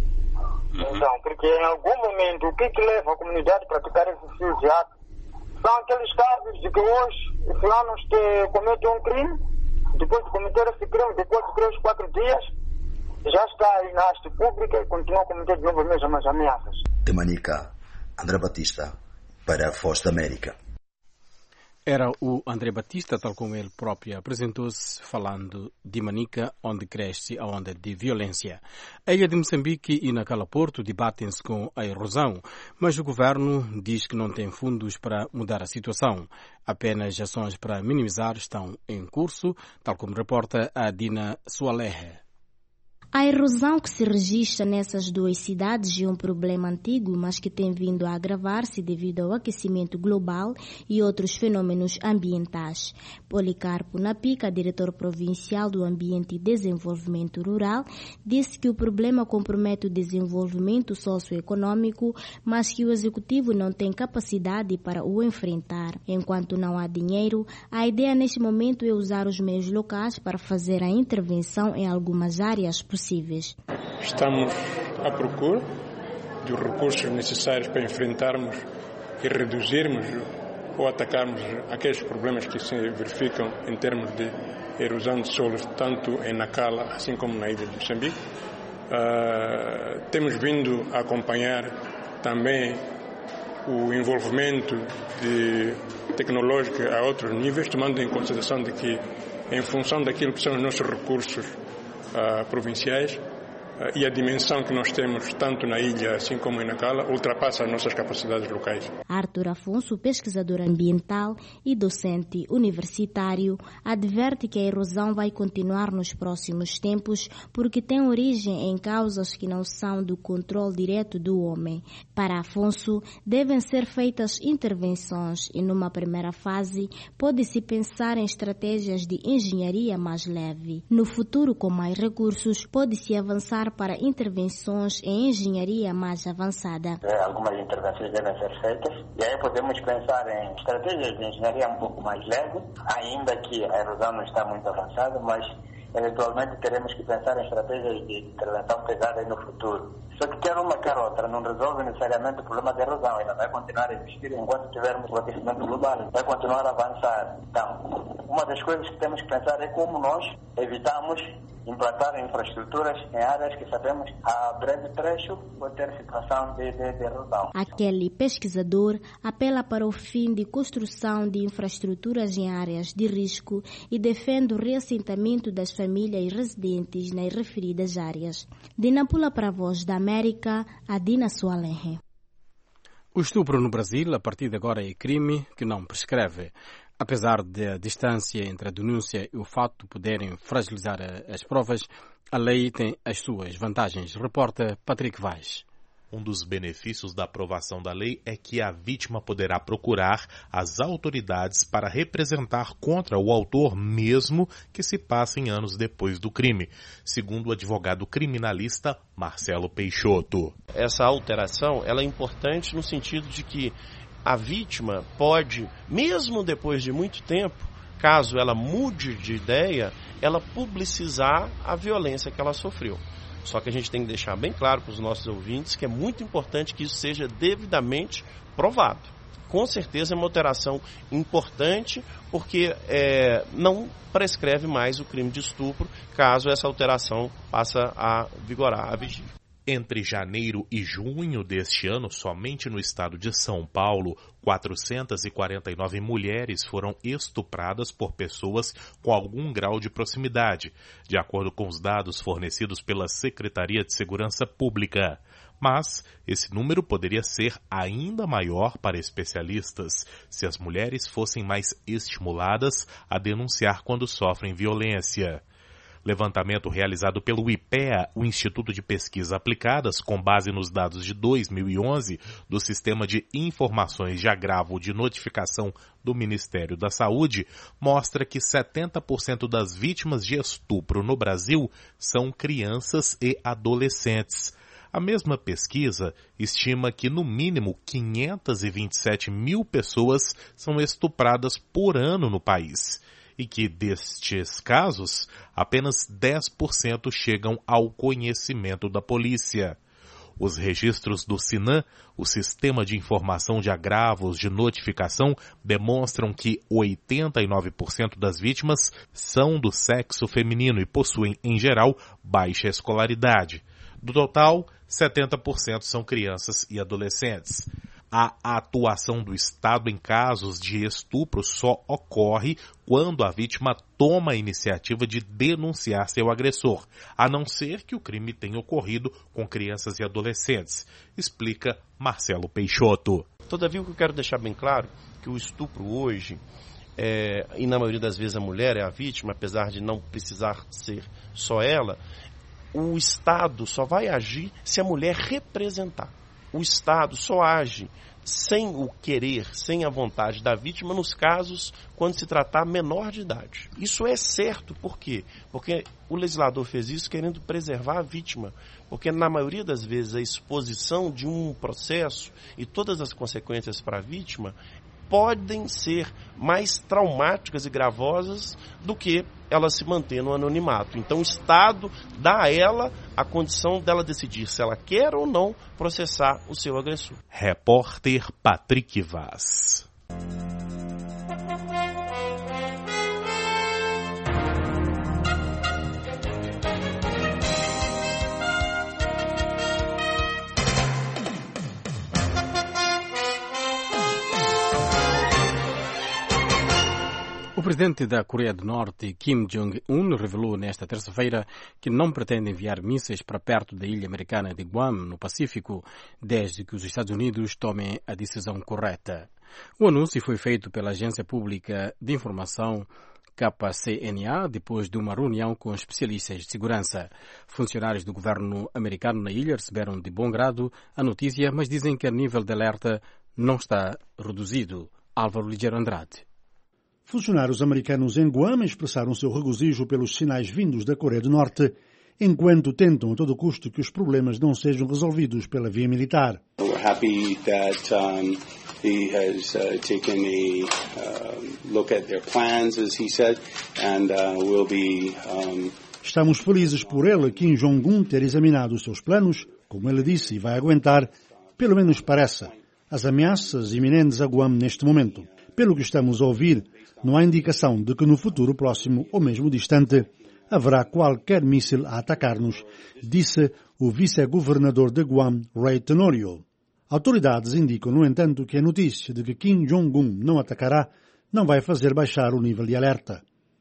Uhum. Então, porque em algum momento, o que, que leva a comunidade a praticar esse tipo de ato? São aqueles casos de que hoje o fulano comete um crime, depois de cometer esse crime, depois de três, quatro dias, já está aí na haste pública e continua a cometer de novo as mesmas ameaças. De Manica, André Batista, para a Voz da América. Era o André Batista, tal como ele próprio apresentou-se, falando de Manica, onde cresce a onda de violência. A ilha de Moçambique e na Cala Porto debatem-se com a erosão, mas o governo diz que não tem fundos para mudar a situação. Apenas ações para minimizar estão em curso, tal como reporta a Dina Sualehe. A erosão que se registra nessas duas cidades é um problema antigo, mas que tem vindo a agravar-se devido ao aquecimento global e outros fenômenos ambientais. Policarpo Napica, diretor provincial do Ambiente e Desenvolvimento Rural, disse que o problema compromete o desenvolvimento socioeconômico, mas que o executivo não tem capacidade para o enfrentar. Enquanto não há dinheiro, a ideia neste momento é usar os meios locais para fazer a intervenção em algumas áreas possíveis. Estamos à procura dos recursos necessários para enfrentarmos e reduzirmos ou atacarmos aqueles problemas que se verificam em termos de erosão de solos, tanto em Nacala assim como na ilha de Moçambique. Uh, temos vindo a acompanhar também o envolvimento de tecnológico a outros níveis, tomando em consideração de que, em função daquilo que são os nossos recursos Uh, provinciais uh, e a dimensão que nós temos tanto na ilha assim como em Nacala ultrapassa as nossas capacidades locais. Arthur Afonso, pesquisador ambiental e docente universitário, adverte que a erosão vai continuar nos próximos tempos porque tem origem em causas que não são do controle direto do homem. Para Afonso, devem ser feitas intervenções e numa primeira fase pode-se pensar em estratégias de engenharia mais leve. No futuro, com mais recursos, pode-se avançar para intervenções em engenharia mais avançada. Algumas intervenções devem ser feitas e aí podemos pensar em estratégias de engenharia um pouco mais leve, ainda que a erosão não está muito avançada, mas eventualmente teremos que pensar em estratégias de intervenção pesada no futuro. Só que quer uma, quer outra, não resolve necessariamente o problema da erosão, ainda vai continuar a existir enquanto tivermos o aquecimento global, vai continuar a avançar. Então, uma das coisas que temos que pensar é como nós evitamos implantar infraestruturas em áreas que sabemos a breve trecho pode ter situação de, de, de erosão. Aquele pesquisador apela para o fim de construção de infraestruturas em áreas de risco e defende o reassentamento das famílias residentes nas referidas áreas. De Nampula para a Voz da América, Adina Sualehe. O estupro no Brasil, a partir de agora, é crime que não prescreve. Apesar da distância entre a denúncia e o fato de poderem fragilizar as provas, a lei tem as suas vantagens. Reporta Patrick Vaz. Um dos benefícios da aprovação da lei é que a vítima poderá procurar as autoridades para representar contra o autor, mesmo que se passem anos depois do crime, segundo o advogado criminalista Marcelo Peixoto. Essa alteração ela é importante no sentido de que a vítima pode, mesmo depois de muito tempo, caso ela mude de ideia, ela publicizar a violência que ela sofreu. Só que a gente tem que deixar bem claro para os nossos ouvintes que é muito importante que isso seja devidamente provado. com certeza é uma alteração importante, porque é, não prescreve mais o crime de estupro, caso essa alteração passe a vigorar, a vigir. Entre janeiro e junho deste ano, somente no estado de São Paulo, quatrocentas e quarenta e nove mulheres foram estupradas por pessoas com algum grau de proximidade, de acordo com os dados fornecidos pela Secretaria de Segurança Pública. Mas esse número poderia ser ainda maior para especialistas se as mulheres fossem mais estimuladas a denunciar quando sofrem violência. Levantamento realizado pelo I P E A, o Instituto de Pesquisa Aplicadas, com base nos dados de dois mil e onze do Sistema de Informações de Agravo de Notificação do Ministério da Saúde, mostra que setenta por cento das vítimas de estupro no Brasil são crianças e adolescentes. A mesma pesquisa estima que, no mínimo, quinhentas e vinte e sete mil pessoas são estupradas por ano no país, e que, destes casos, apenas dez por cento chegam ao conhecimento da polícia. Os registros do SINAM, o Sistema de Informação de Agravos de Notificação, demonstram que oitenta e nove por cento das vítimas são do sexo feminino e possuem, em geral, baixa escolaridade. Do total, setenta por cento são crianças e adolescentes. A atuação do Estado em casos de estupro só ocorre quando a vítima toma a iniciativa de denunciar seu agressor, a não ser que o crime tenha ocorrido com crianças e adolescentes, explica Marcelo Peixoto. Todavia, o que eu quero deixar bem claro é que o estupro hoje, é, e na maioria das vezes a mulher é a vítima, apesar de não precisar ser só ela, o Estado só vai agir se a mulher representar. O Estado só age sem o querer, sem a vontade da vítima, nos casos quando se tratar menor de idade. Isso é certo, por quê? Porque o legislador fez isso querendo preservar a vítima. Porque na maioria das vezes a exposição de um processo e todas as consequências para a vítima podem ser mais traumáticas e gravosas do que ela se manter no anonimato. Então o Estado dá a ela a condição dela decidir se ela quer ou não processar o seu agressor. Repórter Patrick Vaz. O presidente da Coreia do Norte, Kim Jong-un, revelou nesta terça-feira que não pretende enviar mísseis para perto da ilha americana de Guam, no Pacífico, desde que os Estados Unidos tomem a decisão correta. O anúncio foi feito pela Agência Pública de Informação K C N A depois de uma reunião com especialistas de segurança. Funcionários do governo americano na ilha receberam de bom grado a notícia, mas dizem que o nível de alerta não está reduzido. Álvaro Ligeiro Andrade. Funcionários americanos em Guam expressaram seu regozijo pelos sinais vindos da Coreia do Norte, enquanto tentam a todo custo que os problemas não sejam resolvidos pela via militar. We're happy that um, he has uh, taken a uh, look at their plans, as he said, and uh, will be um... Estamos felizes por ele, Kim Jong-un, ter examinado os seus planos, como ele disse, e vai aguentar, pelo menos parece, as ameaças iminentes a Guam neste momento. Pelo que estamos a ouvir, não há indicação de que no futuro próximo, ou mesmo distante, haverá qualquer míssil a atacar-nos, disse o vice-governador de Guam, Ray Tenorio. Autoridades indicam, no entanto, que a notícia de que Kim Jong-un não atacará não vai fazer baixar o nível de alerta.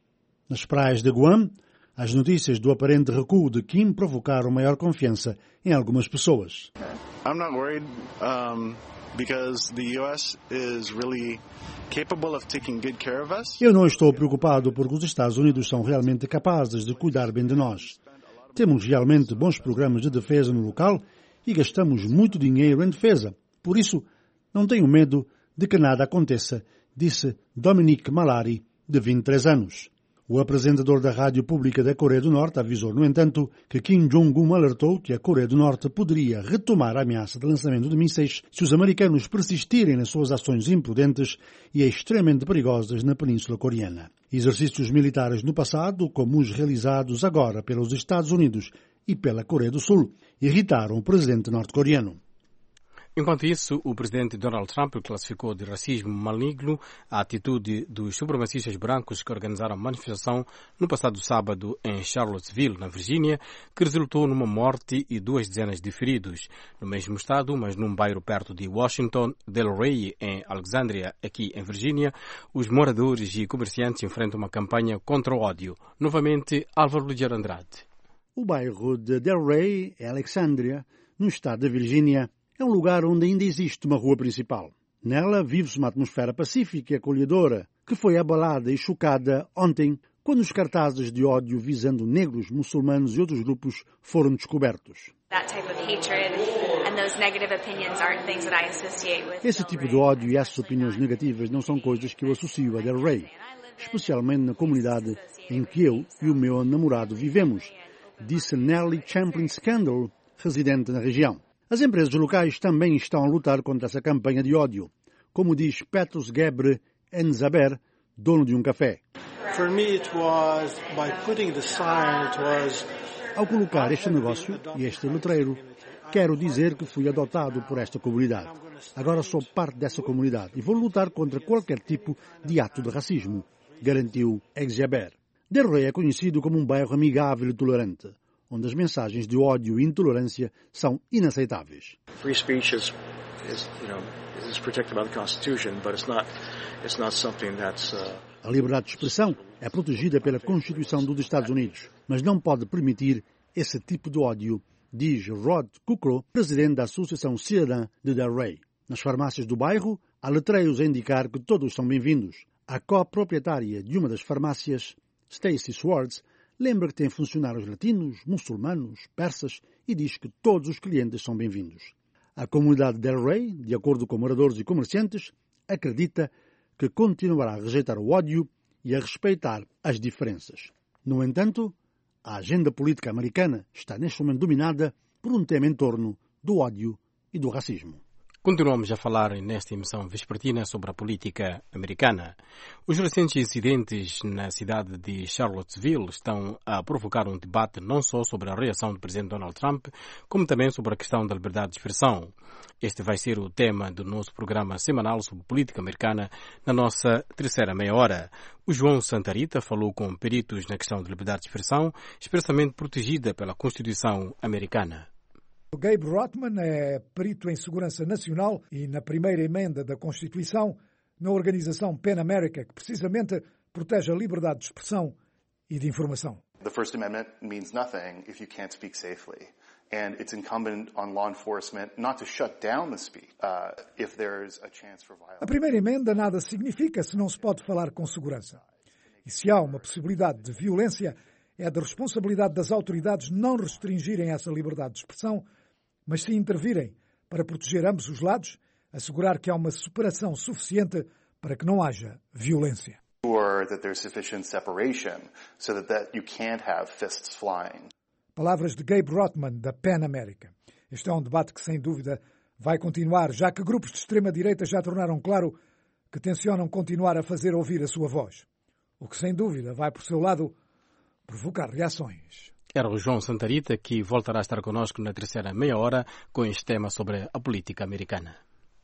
Nas praias de Guam, as notícias do aparente recuo de Kim provocaram maior confiança em algumas pessoas. I'm not worried, um, because the U S is really capable of taking good care of us. Eu não estou preocupado porque os Estados Unidos são realmente capazes de cuidar bem de nós. Temos realmente bons programas de defesa no local e gastamos muito dinheiro em defesa. Por isso, não tenho medo de que nada aconteça, disse Dominic Malari, de vinte e três anos. O apresentador da Rádio Pública da Coreia do Norte avisou, no entanto, que Kim Jong-un alertou que a Coreia do Norte poderia retomar a ameaça de lançamento de mísseis se os americanos persistirem nas suas ações imprudentes e extremamente perigosas na Península Coreana. Exercícios militares no passado, como os realizados agora pelos Estados Unidos e pela Coreia do Sul, irritaram o presidente norte-coreano. Enquanto isso, o presidente Donald Trump classificou de racismo maligno a atitude dos supremacistas brancos que organizaram a manifestação no passado sábado em Charlottesville, na Virgínia, que resultou numa morte e duas dezenas de feridos. No mesmo estado, mas num bairro perto de Washington, Del Rey, em Alexandria, aqui em Virgínia, os moradores e comerciantes enfrentam uma campanha contra o ódio. Novamente, Álvaro Ligeiro Andrade. O bairro de Del Rey, em Alexandria, no estado da Virgínia, é um lugar onde ainda existe uma rua principal. Nela vive-se uma atmosfera pacífica e acolhedora, que foi abalada e chocada ontem, quando os cartazes de ódio visando negros, muçulmanos e outros grupos foram descobertos. Esse tipo de ódio e essas opiniões negativas não são coisas que eu associo a Del Rey, especialmente na comunidade em que eu e o meu namorado vivemos, disse Nellie Champlin Scandal, residente na região. As empresas locais também estão a lutar contra essa campanha de ódio, como diz Petrus Gebre Enzaber, dono de um café. Ao colocar este negócio e este letreiro, quero dizer que fui adotado por esta comunidade. Agora sou parte dessa comunidade e vou lutar contra qualquer tipo de ato de racismo, garantiu Exjaber. Del Rey é conhecido como um bairro amigável e tolerante, onde as mensagens de ódio e intolerância são inaceitáveis. Free speech is, is, you know, is protected by the Constitution, but it's not, it's not something that's. Uh... A liberdade de expressão é protegida pela Constituição dos Estados Unidos, mas não pode permitir esse tipo de ódio, diz Rod Kukro, presidente da Associação Cidadã de Del Rey. Nas farmácias do bairro, há letreiros a indicar que todos são bem-vindos. A coproprietária de uma das farmácias, Stacy Swartz, lembra que tem funcionários latinos, muçulmanos, persas e diz que todos os clientes são bem-vindos. A comunidade Del Rey, de acordo com moradores e comerciantes, acredita que continuará a rejeitar o ódio e a respeitar as diferenças. No entanto, a agenda política americana está neste momento dominada por um tema em torno do ódio e do racismo. Continuamos a falar nesta emissão vespertina sobre a política americana. Os recentes incidentes na cidade de Charlottesville estão a provocar um debate não só sobre a reação do presidente Donald Trump, como também sobre a questão da liberdade de expressão. Este vai ser o tema do nosso programa semanal sobre política americana na nossa terceira meia hora. O João Santarita falou com peritos na questão da liberdade de expressão, expressamente protegida pela Constituição americana. O Gabe Rottman é perito em segurança nacional e na primeira emenda da Constituição, na organização PEN America, que precisamente protege a liberdade de expressão e de informação. The First Amendment means nothing if you can't speak safely. And it's incumbent on law enforcement not to shut down the speech uh, if there's a chance for violence. A primeira emenda nada significa se não se pode falar com segurança. E se há uma possibilidade de violência, é da responsabilidade das autoridades não restringirem essa liberdade de expressão, mas sim intervirem para proteger ambos os lados, assegurar que há uma separação suficiente para que não haja violência. Palavras de Gabe Rottman, da PEN America. Este é um debate que, sem dúvida, vai continuar, já que grupos de extrema-direita já tornaram claro que tencionam continuar a fazer ouvir a sua voz. O que, sem dúvida, vai, por seu lado, provocar reações. Era o João Santarita, que voltará a estar connosco na terceira meia hora com este tema sobre a política americana.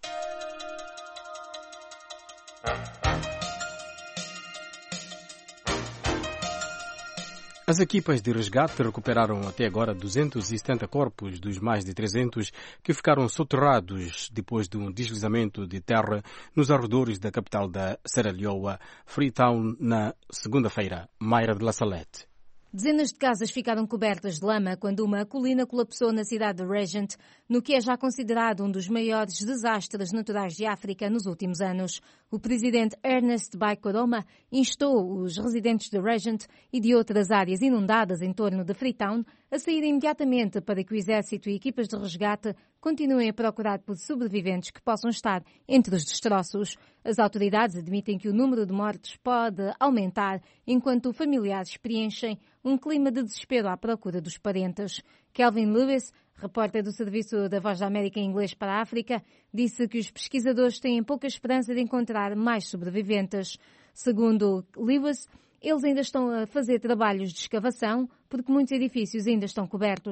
As equipas de resgate recuperaram até agora duzentos e setenta corpos dos mais de trezentos que ficaram soterrados depois de um deslizamento de terra nos arredores da capital da Serra Leoa, Freetown, na segunda-feira. Mayra de La Salette. Dezenas de casas ficaram cobertas de lama quando uma colina colapsou na cidade de Regent, no que é já considerado um dos maiores desastres naturais de África nos últimos anos. O presidente Ernest Bai Koroma instou os residentes de Regent e de outras áreas inundadas em torno de Freetown a sair imediatamente para que o exército e equipas de resgate continuem a procurar por sobreviventes que possam estar entre os destroços. As autoridades admitem que o número de mortes pode aumentar enquanto familiares preenchem um clima de desespero à procura dos parentes. Kelvin Lewis, repórter do Serviço da Voz da América em inglês para a África, disse que os pesquisadores têm pouca esperança de encontrar mais sobreviventes. Segundo Lewis, eles ainda estão a fazer trabalhos de escavação porque muitos edifícios ainda estão cobertos.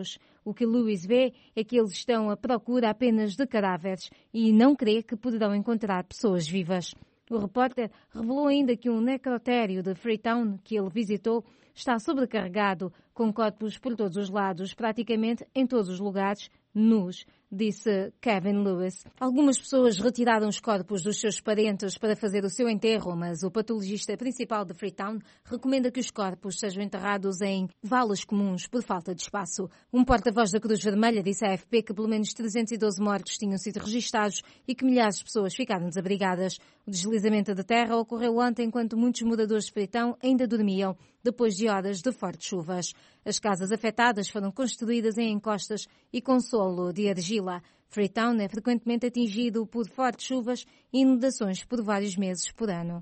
O que Lewis vê é que eles estão à procura apenas de cadáveres e não crê que poderão encontrar pessoas vivas. O repórter revelou ainda que um necrotério de Freetown que ele visitou está sobrecarregado, com corpos por todos os lados, praticamente em todos os lugares, nus, disse Kevin Lewis. Algumas pessoas retiraram os corpos dos seus parentes para fazer o seu enterro, mas o patologista principal de Freetown recomenda que os corpos sejam enterrados em valas comuns por falta de espaço. Um porta-voz da Cruz Vermelha disse à A F P que pelo menos trezentos e doze mortos tinham sido registados e que milhares de pessoas ficaram desabrigadas. O deslizamento de terra ocorreu ontem enquanto muitos moradores de Freetown ainda dormiam, depois de horas de fortes chuvas. As casas afetadas foram construídas em encostas e com solo de argila. Freetown é frequentemente atingido por fortes chuvas e inundações por vários meses por ano.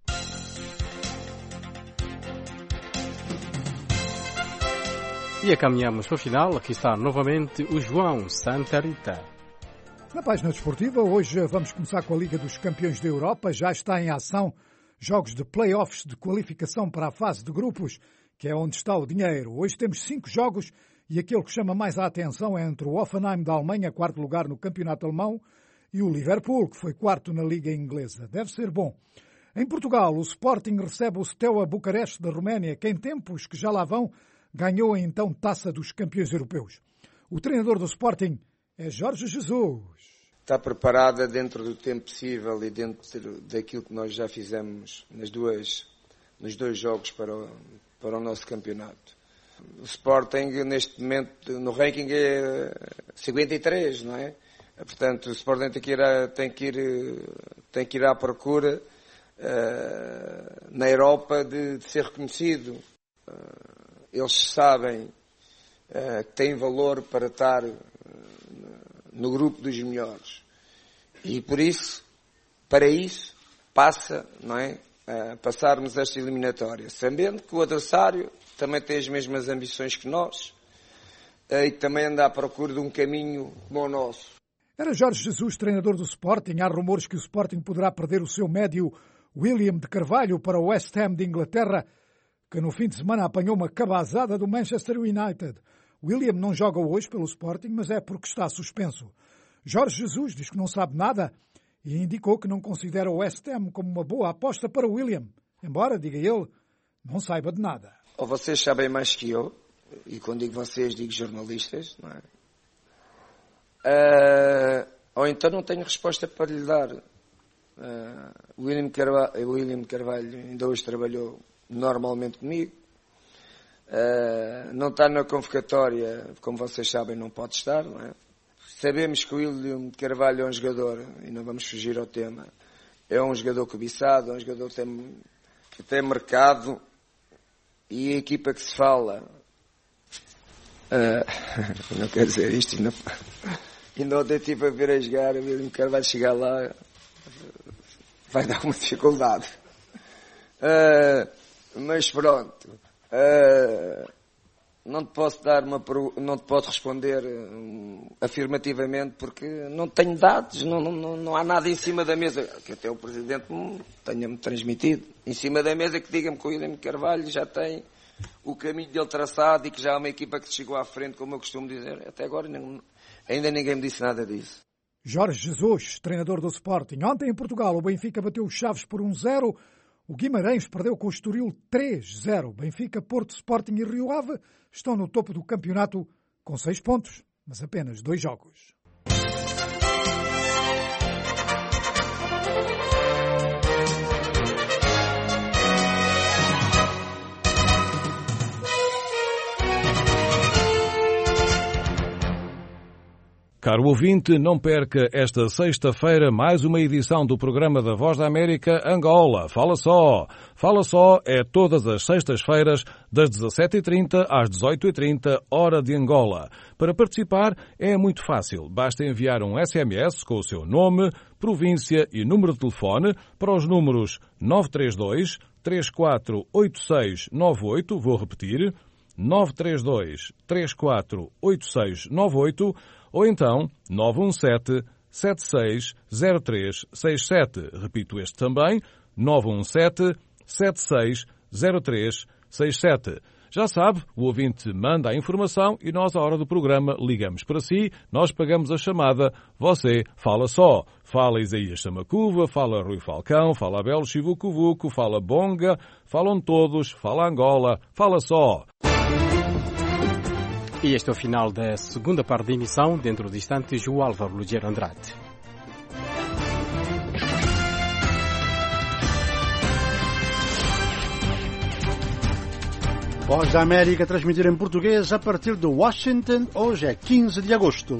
E caminhamos para o final. Aqui está novamente o João Santa Rita. Na página desportiva, hoje vamos começar com a Liga dos Campeões da Europa. Já está em ação jogos de play-offs de qualificação para a fase de grupos, que é onde está o dinheiro. Hoje temos cinco jogos e aquele que chama mais a atenção é entre o Hoffenheim da Alemanha, quarto lugar no campeonato alemão, e o Liverpool, que foi quarto na Liga Inglesa. Deve ser bom. Em Portugal, o Sporting recebe o Steaua Bucareste da Roménia, que em tempos que já lá vão, ganhou a então Taça dos Campeões Europeus. O treinador do Sporting é Jorge Jesus. Está preparada dentro do tempo possível e dentro daquilo que nós já fizemos nas duas, nos dois jogos para o, para o nosso campeonato. O Sporting, neste momento, no ranking é cinquenta e três, não é? Portanto, o Sporting tem que ir, a, tem que ir, tem que ir à procura uh, na Europa de, de ser reconhecido. Uh, eles sabem uh, que têm valor para estar no grupo dos melhores. E por isso, para isso, passa, não é? A passarmos esta eliminatória, sabendo que o adversário também tem as mesmas ambições que nós e que também anda à procura de um caminho como o nosso. Era Jorge Jesus, treinador do Sporting. Há rumores que o Sporting poderá perder o seu médio William de Carvalho para o West Ham de Inglaterra, que no fim de semana apanhou uma cabazada do Manchester United. William não joga hoje pelo Sporting, mas é porque está suspenso. Jorge Jesus diz que não sabe nada e indicou que não considera o West Ham como uma boa aposta para o William, embora, diga ele, não saiba de nada. Ou vocês sabem mais que eu, e quando digo vocês, digo jornalistas, não é? Uh, ou então não tenho resposta para lhe dar. Uh, William Carvalho, William Carvalho ainda hoje trabalhou normalmente comigo. Uh, não está na convocatória, como vocês sabem, não pode estar, não é? Sabemos que o William Carvalho é um jogador, e não vamos fugir ao tema, é um jogador cobiçado, é um jogador que tem, que tem mercado, e a equipa que se fala, uh, não quero dizer isto, não, ainda ontem estive a ver a jogar, o William Carvalho chegar lá, vai dar uma dificuldade. Uh, mas pronto. Uh, não te posso dar uma, não te posso responder um, afirmativamente porque não tenho dados, não, não, não há nada em cima da mesa que até o Presidente tenha-me transmitido em cima da mesa que diga-me que o William Carvalho já tem o caminho dele traçado e que já há uma equipa que chegou à frente, como eu costumo dizer. Até agora não, ainda ninguém me disse nada disso. Jorge Jesus, treinador do Sporting. Ontem em Portugal o Benfica bateu os Chaves por um zero. O Guimarães perdeu com o Estoril três zero. Benfica, Porto, Sporting e Rio Ave estão no topo do campeonato com seis pontos, mas apenas dois jogos. Caro ouvinte, não perca esta sexta-feira mais uma edição do programa da Voz da América Angola. Fala só! Fala só é todas as sextas-feiras das dezassete e trinta às dezoito e trinta, hora de Angola. Para participar é muito fácil. Basta enviar um S M S com o seu nome, província e número de telefone para os números nove três dois, três quatro oito seis nove oito, vou repetir, nove três dois, três quatro oito seis nove oito, ou então nove um sete, sete seis zero três seis sete. Repito este também, nove um sete, sete seis zero três seis sete. Já sabe, o ouvinte manda a informação e nós, à hora do programa, ligamos para si, nós pagamos a chamada, você fala só. Fala Isaías Samacuva, fala Rui Falcão, fala Abel Chivucovuco, fala Bonga, falam todos, fala Angola, fala só. E este é o final da segunda parte da emissão. Dentro de instantes, o Álvaro Lugero Andrade. Voz da América transmitir em português a partir de Washington. Hoje é quinze de agosto.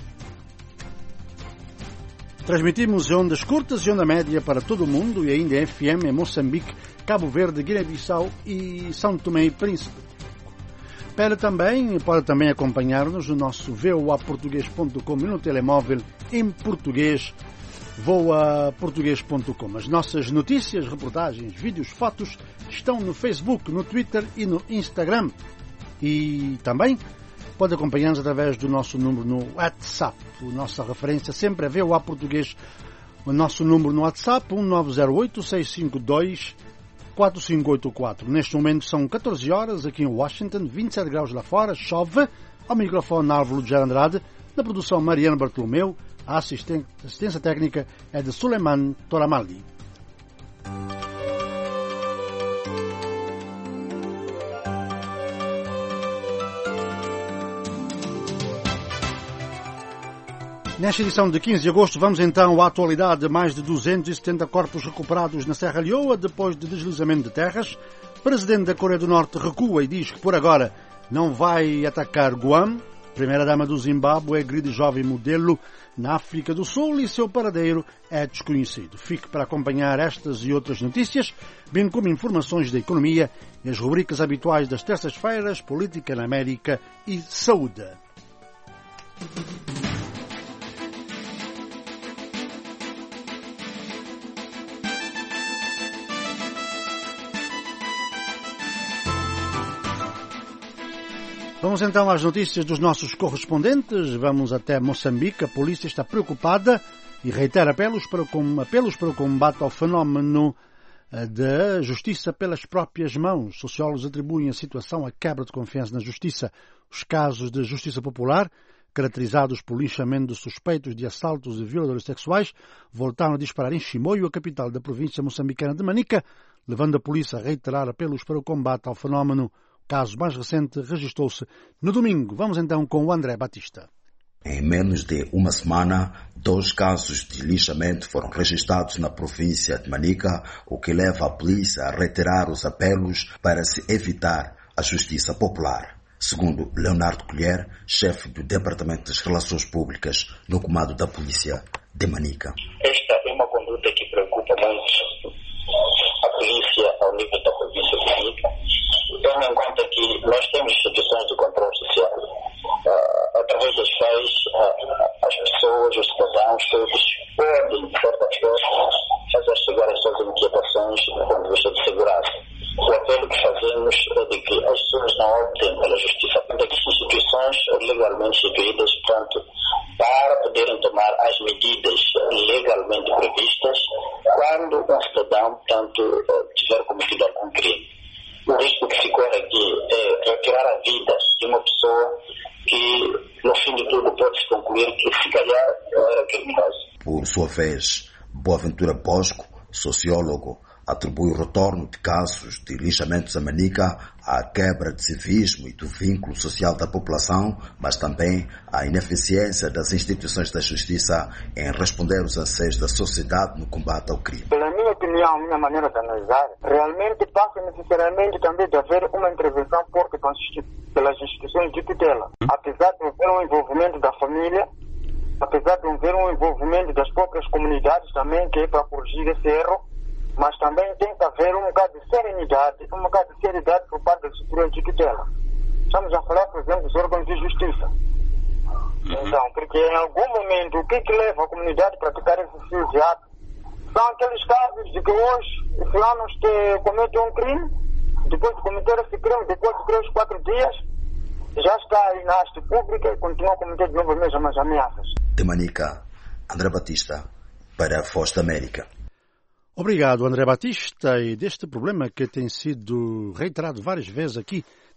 Transmitimos em ondas curtas e onda média para todo o mundo e ainda em F M em Moçambique, Cabo Verde, Guiné-Bissau e São Tomé e Príncipe. Pode também, pode também acompanhar-nos no nosso voa português ponto com e no telemóvel em português, voa português ponto com. As nossas notícias, reportagens, vídeos, fotos estão no Facebook, no Twitter e no Instagram. E também pode acompanhar-nos através do nosso número no WhatsApp. A nossa referência sempre é voa português. O nosso número no WhatsApp um nove zero oito, seis cinco dois, quatro cinco oito quatro. Neste momento são catorze horas aqui em Washington, vinte e sete graus lá fora, chove. Ao microfone Álvaro Lugero Andrade, na produção Mariana Bartolomeu, a assistência técnica é de Suleiman Toramaldi. Nesta edição de quinze de agosto vamos então à atualidade de mais de duzentos e setenta corpos recuperados na Serra Leoa depois de deslizamento de terras. O presidente da Coreia do Norte recua e diz que por agora não vai atacar Guam. Primeira-dama do Zimbábue agride jovem modelo na África do Sul e seu paradeiro é desconhecido. Fique para acompanhar estas e outras notícias, bem como informações da economia e as rubricas habituais das terças-feiras, Política na América e Saúde. Vamos então às notícias dos nossos correspondentes. Vamos até Moçambique. A polícia está preocupada e reitera apelos para, o, apelos para o combate ao fenómeno da justiça pelas próprias mãos. Sociólogos atribuem a situação à quebra de confiança na justiça. Os casos de justiça popular, caracterizados por linchamento de suspeitos de assaltos e violadores sexuais, voltaram a disparar em Chimoio, a capital da província moçambicana de Manica, levando a polícia a reiterar apelos para o combate ao fenómeno. O caso mais recente registrou-se no domingo. Vamos então com o André Batista. Em menos de uma semana, dois casos de lixamento foram registrados na província de Manica, o que leva a polícia a reiterar os apelos para se evitar a justiça popular. Segundo Leonardo Colher, chefe do Departamento das Relações Públicas no comando da polícia de Manica. Esta é uma conduta que preocupa muito a polícia ao nível da província de Manica, tendo em conta que nós temos instituições de controle social, uh, através das quais uh, as pessoas, os cidadãos, todos podem, de certa forma, fazer chegar as suas inquietações do ponto de vista de segurança. O apelo que fazemos é de que as pessoas não optem pela justiça, portanto, que instituições legalmente instituídas, portanto, para poderem tomar as medidas legalmente previstas quando um cidadão, portanto, tiver cometido algum crime. O risco que se corre aqui é retirar a vida de uma pessoa que, no fim de tudo, pode-se concluir que, se calhar, não era criminoso. Por sua vez, Boaventura Bosco, sociólogo, atribui o retorno de casos de lixamentos a Manica à quebra de civismo e do vínculo social da população, mas também à ineficiência das instituições da justiça em responder aos anseios da sociedade no combate ao crime. Pela minha opinião, minha maneira de analisar, realmente passa necessariamente também de haver uma intervenção forte pelas instituições de tutela. Apesar de haver um envolvimento da família, apesar de haver um envolvimento das próprias comunidades também, que é para corrigir esse erro, mas também tem que haver um bocado de serenidade, um bocado de seriedade por parte das estruturas de tutela. Estamos a falar, por exemplo, dos órgãos de justiça. Então, porque em algum momento, o que, que leva a comunidade a praticar esse tipo de ato? São aqueles casos de que hoje os fulanos cometem um crime, depois de cometer esse crime, depois de três, quatro dias, já está aí na haste pública e continua a cometer de novo as mesmas ameaças. De Manica, André Batista, para a Voz da América. Obrigado, André Batista, e deste problema que tem sido reiterado várias vezes aqui,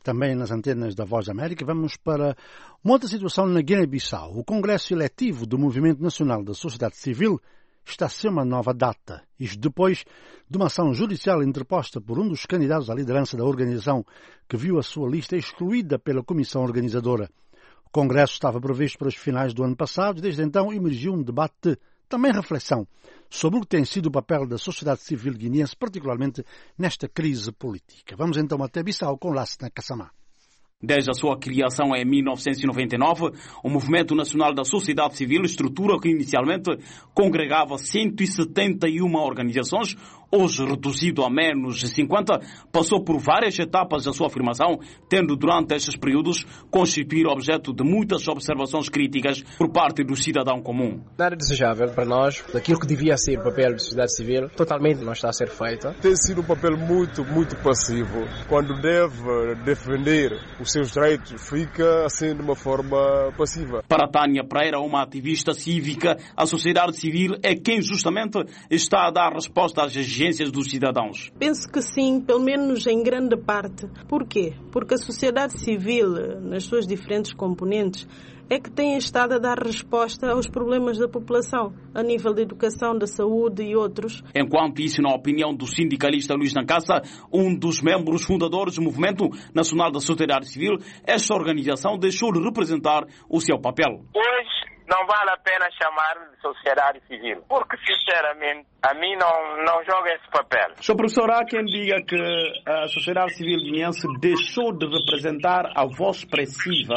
também nas antenas da Voz da América. Vamos para uma outra situação na Guiné-Bissau. O Congresso Eletivo do Movimento Nacional da Sociedade Civil está sem uma nova data. Isto depois de uma ação judicial interposta por um dos candidatos à liderança da organização que viu a sua lista excluída pela comissão organizadora. O Congresso estava previsto para os finais do ano passado e desde então emergiu um debate, também reflexão, sobre o que tem sido o papel da sociedade civil guineense, particularmente nesta crise política. Vamos então até Bissau com Lassana Kassamá. Desde a sua criação em mil novecentos e noventa e nove, o Movimento Nacional da Sociedade Civil, estrutura que inicialmente congregava cento e setenta e uma organizações, hoje reduzido a menos de cinquenta, passou por várias etapas da sua afirmação, tendo durante estes períodos constituído objeto de muitas observações críticas por parte do cidadão comum. Nada desejável para nós, daquilo que devia ser o papel da sociedade civil, totalmente não está a ser feito. Tem sido um papel muito, muito passivo. Quando deve defender os seus direitos, fica assim de uma forma passiva. Para Tânia Pereira, uma ativista cívica, a sociedade civil é quem justamente está a dar resposta às exigências dos cidadãos. Penso que sim, pelo menos em grande parte. Por quê? Porque a sociedade civil, nas suas diferentes componentes, é que tem estado a dar resposta aos problemas da população, a nível da educação, da saúde e outros. Enquanto isso, na opinião do sindicalista Luís Nancassa, um dos membros fundadores do Movimento Nacional da Sociedade Civil, esta organização deixou de representar o seu papel. Hoje não vale a pena chamar de sociedade civil, porque, sinceramente, a mim não, não joga esse papel. Senhor professor, há quem diga que a sociedade civil guineense deixou de representar a voz expressiva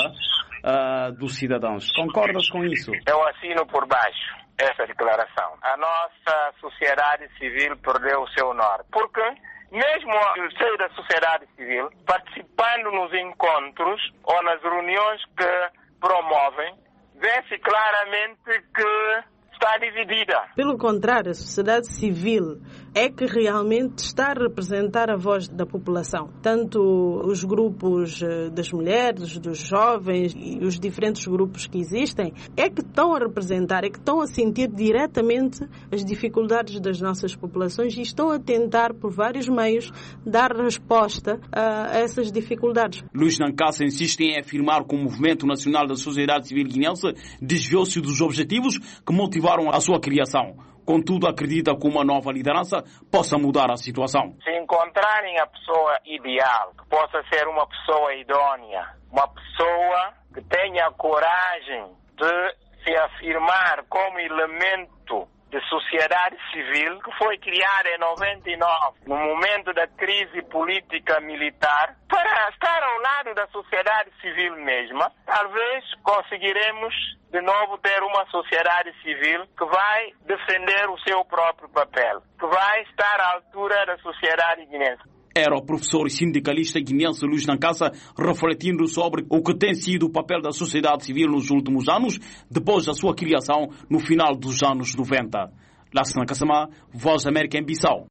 uh, dos cidadãos. Concordas com isso? Eu assino por baixo essa declaração. A nossa sociedade civil perdeu o seu norte. Porque mesmo o seio da sociedade civil, participando nos encontros ou nas reuniões que promovem, vê-se claramente que está dividida. Pelo contrário, a sociedade civil é que realmente está a representar a voz da população. Tanto os grupos das mulheres, dos jovens e os diferentes grupos que existem, é que estão a representar, é que estão a sentir diretamente as dificuldades das nossas populações e estão a tentar, por vários meios, dar resposta a essas dificuldades. Luís Nancassa insiste em afirmar que o Movimento Nacional da Sociedade Civil Guineense desviou-se dos objetivos que motivaram a sua criação. Contudo, acredita que uma nova liderança possa mudar a situação. Se encontrarem a pessoa ideal, que possa ser uma pessoa idônea, uma pessoa que tenha coragem de se afirmar como elemento de sociedade civil, que foi criada em noventa e nove, no momento da crise política militar, para estar ao lado da sociedade civil mesma, talvez conseguiremos de novo ter uma sociedade civil que vai defender o seu próprio papel, que vai estar à altura da sociedade guinense. Era o professor e sindicalista guineense Luís Nancassa refletindo sobre o que tem sido o papel da sociedade civil nos últimos anos, depois da sua criação no final dos anos noventa. Lassana Kassamá, Voz da América em Bissau.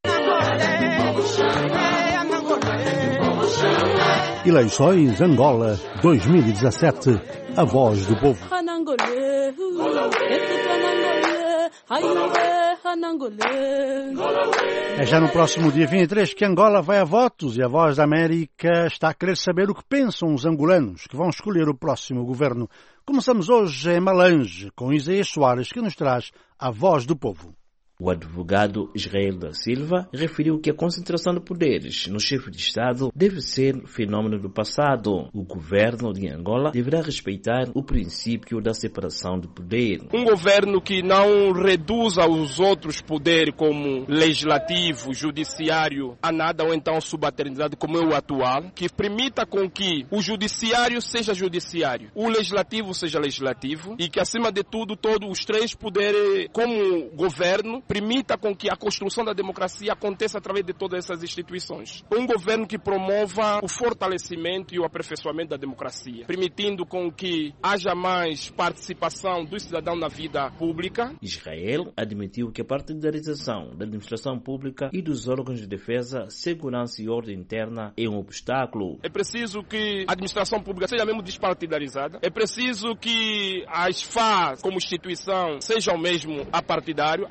Eleições Angola dois mil e dezassete. A Voz do Povo. É já no próximo dia vinte e três que Angola vai a votos e a Voz da América está a querer saber o que pensam os angolanos que vão escolher o próximo governo. Começamos hoje em Malange com Isaías Soares, que nos traz a Voz do Povo. O advogado Israel da Silva referiu que a concentração de poderes no chefe de Estado deve ser fenômeno do passado. O governo de Angola deverá respeitar o princípio da separação de poder. Um governo que não reduza os outros poderes como legislativo, judiciário, a nada ou então subalternidade como é o atual, que permita com que o judiciário seja judiciário, o legislativo seja legislativo e que acima de tudo todos os três poderes como governo permita com que a construção da democracia aconteça através de todas essas instituições. Um governo que promova o fortalecimento e o aperfeiçoamento da democracia, permitindo com que haja mais participação do cidadão na vida pública. Israel admitiu que a partidarização da administração pública e dos órgãos de defesa, segurança e ordem interna é um obstáculo. É preciso que a administração pública seja mesmo despartidarizada. É preciso que as F A, como instituição, sejam mesmo apartidário, a polícia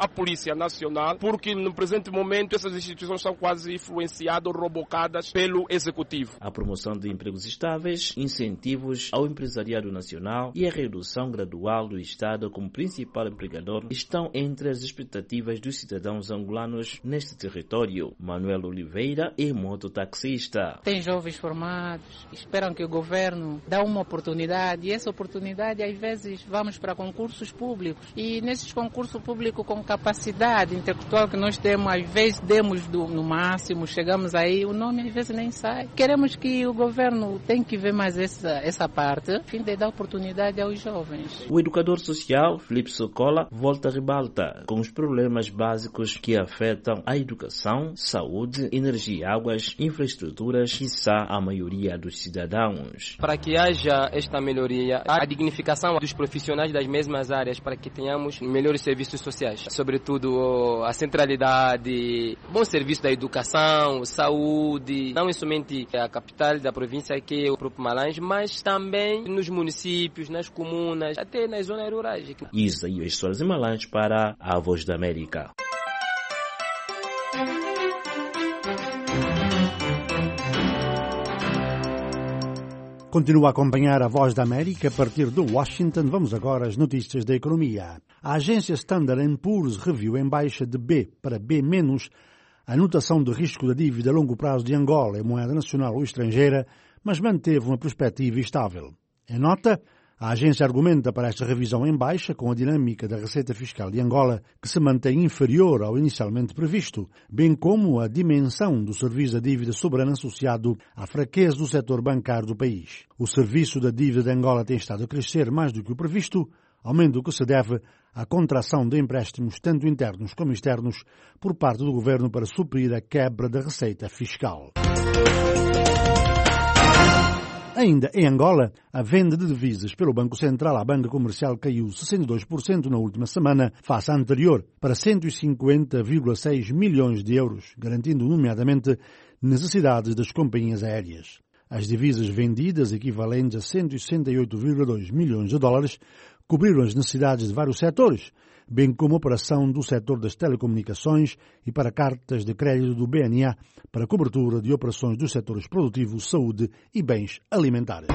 Polícia Nacional, porque no presente momento essas instituições são quase influenciadas ou robocadas pelo Executivo. A promoção de empregos estáveis, incentivos ao empresariado nacional e a redução gradual do Estado como principal empregador estão entre as expectativas dos cidadãos angolanos neste território. Manuel Oliveira é mototaxista. Tem jovens formados, esperam que o governo dê uma oportunidade e essa oportunidade às vezes vamos para concursos públicos e nesses concursos públicos com capacidade intelectual que nós temos, às vezes demos do, no máximo, chegamos aí, o nome às vezes nem sai. Queremos que o governo tem que ver mais essa, essa parte, a fim de dar oportunidade aos jovens. O educador social, Filipe Socola, volta a ribalta com os problemas básicos que afetam a educação, saúde, energia, águas, infraestruturas, quiçá a maioria dos cidadãos. Para que haja esta melhoria, a dignificação dos profissionais das mesmas áreas, para que tenhamos melhores serviços sociais, sobretudo a centralidade, bom serviço da educação, saúde, não é somente a capital da província que é o próprio Malange, mas também nos municípios, nas comunas, até nas zonas rurais. Isaías Soares em Malange para a Voz da América. Continua a acompanhar a Voz da América a partir de Washington. Vamos agora às notícias da economia. A agência Standard and Poor's reviu em baixa de B para B menos a notação de risco da dívida a longo prazo de Angola, em moeda nacional ou estrangeira, mas manteve uma perspectiva estável. Em nota, a agência argumenta para esta revisão em baixa com a dinâmica da receita fiscal de Angola, que se mantém inferior ao inicialmente previsto, bem como a dimensão do serviço da dívida soberana associado à fraqueza do setor bancário do país. O serviço da dívida de Angola tem estado a crescer mais do que o previsto, aumento que se deve à contração de empréstimos tanto internos como externos por parte do governo para suprir a quebra da receita fiscal. Ainda em Angola, a venda de divisas pelo Banco Central à banca comercial caiu sessenta e dois por cento na última semana, face à anterior, para cento e cinquenta vírgula seis milhões de euros, garantindo nomeadamente necessidades das companhias aéreas. As divisas vendidas, equivalentes a cento e sessenta e oito vírgula dois milhões de dólares, cobriram as necessidades de vários setores, bem como a operação do setor das telecomunicações e para cartas de crédito do B N A para a cobertura de operações dos setores produtivos, saúde e bens alimentares.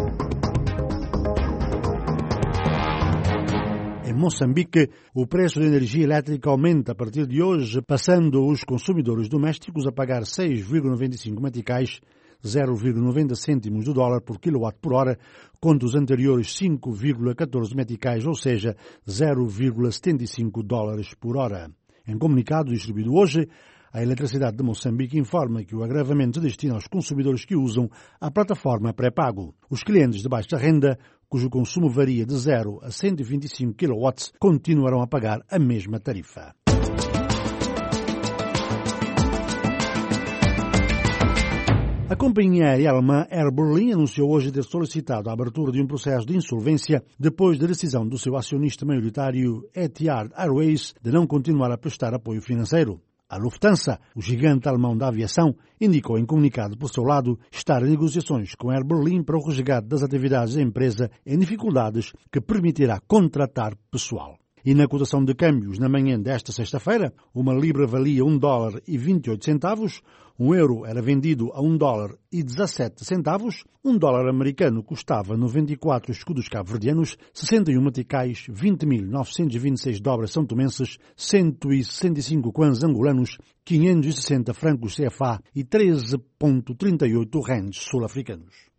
Em Moçambique, o preço da energia elétrica aumenta a partir de hoje, passando os consumidores domésticos a pagar seis vírgula noventa e cinco meticais, zero vírgula noventa cêntimos do dólar por quilowatt por hora, contra os anteriores cinco vírgula catorze meticais, ou seja, zero vírgula setenta e cinco dólares por hora. Em comunicado distribuído hoje, a Eletricidade de Moçambique informa que o agravamento se destina aos consumidores que usam a plataforma pré-pago. Os clientes de baixa renda, cujo consumo varia de zero a cento e vinte e cinco quilowatts, continuarão a pagar a mesma tarifa. A companhia aérea alemã Air Berlin anunciou hoje ter solicitado a abertura de um processo de insolvência depois da decisão do seu acionista maioritário Etihad Airways de não continuar a prestar apoio financeiro. A Lufthansa, o gigante alemão da aviação, indicou em comunicado por seu lado estar em negociações com a Air Berlin para o resgate das atividades da empresa em dificuldades que permitirá contratar pessoal. E na cotação de câmbios, na manhã desta sexta-feira, uma libra valia um dólar e vinte e oito centavos, um euro era vendido a um dólar e dezassete centavos, um dólar americano custava noventa e quatro escudos cabo-verdianos, sessenta e um meticais, vinte mil novecentos e vinte e seis dobras são-tomenses, cento e sessenta e cinco kwanzas angolanos, quinhentos e sessenta francos C F A e treze vírgula trinta e oito rands sul-africanos.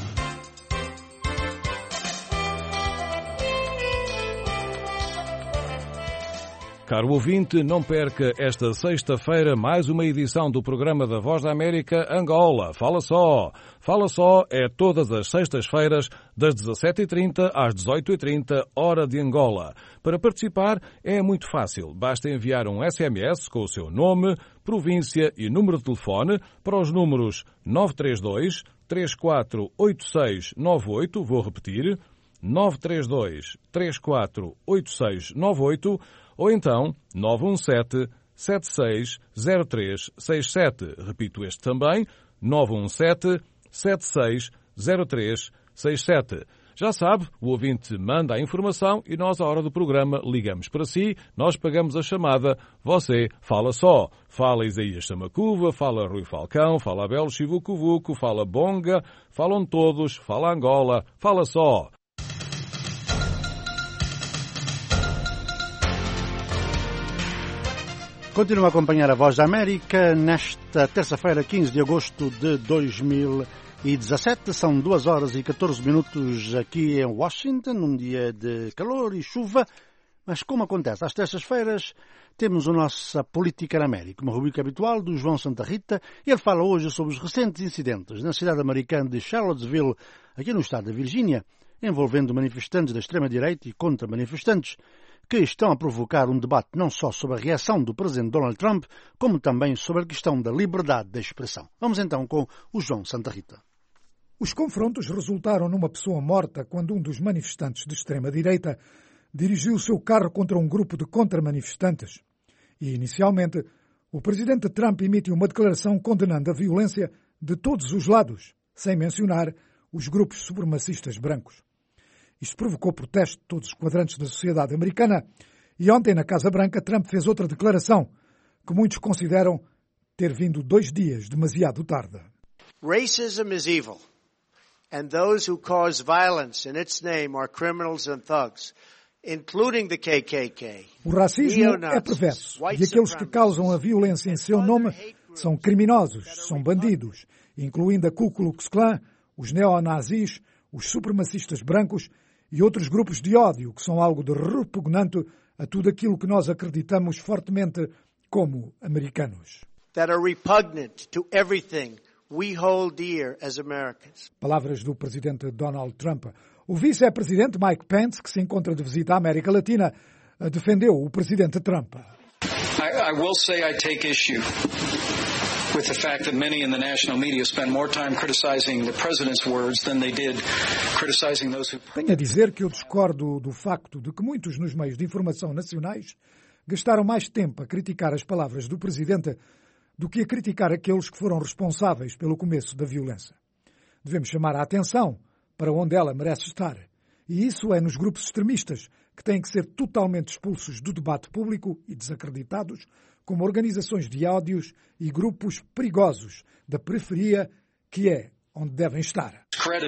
Caro ouvinte, não perca esta sexta-feira mais uma edição do programa da Voz da América Angola. Fala só! Fala só é todas as sextas-feiras, das dezassete e trinta às dezoito e trinta, hora de Angola. Para participar é muito fácil. Basta enviar um S M S com o seu nome, província e número de telefone para os números nove três dois, três quatro oito seis nove oito, vou repetir, nove três dois, três quatro oito seis nove oito, ou então nove um sete, sete seis zero três seis sete. Repito este também, nove um sete, sete seis zero três seis sete. Já sabe, o ouvinte manda a informação e nós, à hora do programa, ligamos para si, nós pagamos a chamada, você fala só. Fala Isaías Samacuva, fala Rui Falcão, fala Abel Chivucovuco, fala Bonga, falam todos, fala Angola, fala só. Continua a acompanhar a Voz da América nesta terça-feira, quinze de agosto de dois mil e dezassete. São duas horas e catorze minutos aqui em Washington, num dia de calor e chuva. Mas como acontece às terças-feiras, temos a nossa Política na América, uma rubrica habitual do João Santa Rita. Ele fala hoje sobre os recentes incidentes na cidade americana de Charlottesville, aqui no estado da Virgínia, envolvendo manifestantes da extrema-direita e contra-manifestantes, que estão a provocar um debate não só sobre a reação do presidente Donald Trump, como também sobre a questão da liberdade de expressão. Vamos então com o João Santa Rita. Os confrontos resultaram numa pessoa morta quando um dos manifestantes de extrema-direita dirigiu o seu carro contra um grupo de contra-manifestantes. E, inicialmente, o presidente Trump emitiu uma declaração condenando a violência de todos os lados, sem mencionar os grupos supremacistas brancos. Isto provocou protesto de todos os quadrantes da sociedade americana e ontem, na Casa Branca, Trump fez outra declaração que muitos consideram ter vindo dois dias demasiado tarde. Racism is evil, and those who cause violence in its name are criminals and thugs, including the K K K. O racismo é perverso e aqueles que causam a violência em seu nome são criminosos, são bandidos, incluindo a Ku Klux Klan, os neonazis, os supremacistas brancos e outros grupos de ódio que são algo de repugnante a tudo aquilo que nós acreditamos fortemente como americanos. That are repugnant to everything we hold dear as Americans. Palavras do presidente Donald Trump. O vice-presidente Mike Pence, que se encontra de visita à América Latina, defendeu o presidente Trump. I, I will say I take issue with the fact that many in the national media spend more time criticizing the president's words than they did criticizing those who... Tenho a dizer que eu discordo do facto de que muitos nos meios de informação nacionais gastaram mais tempo a criticar as palavras do presidente do que a criticar aqueles que foram responsáveis pelo começo da violência. Devemos chamar a atenção para onde ela merece estar. E isso é nos grupos extremistas, que têm que ser totalmente expulsos do debate público e desacreditados, como organizações de ódios e grupos perigosos da periferia, que é onde devem estar.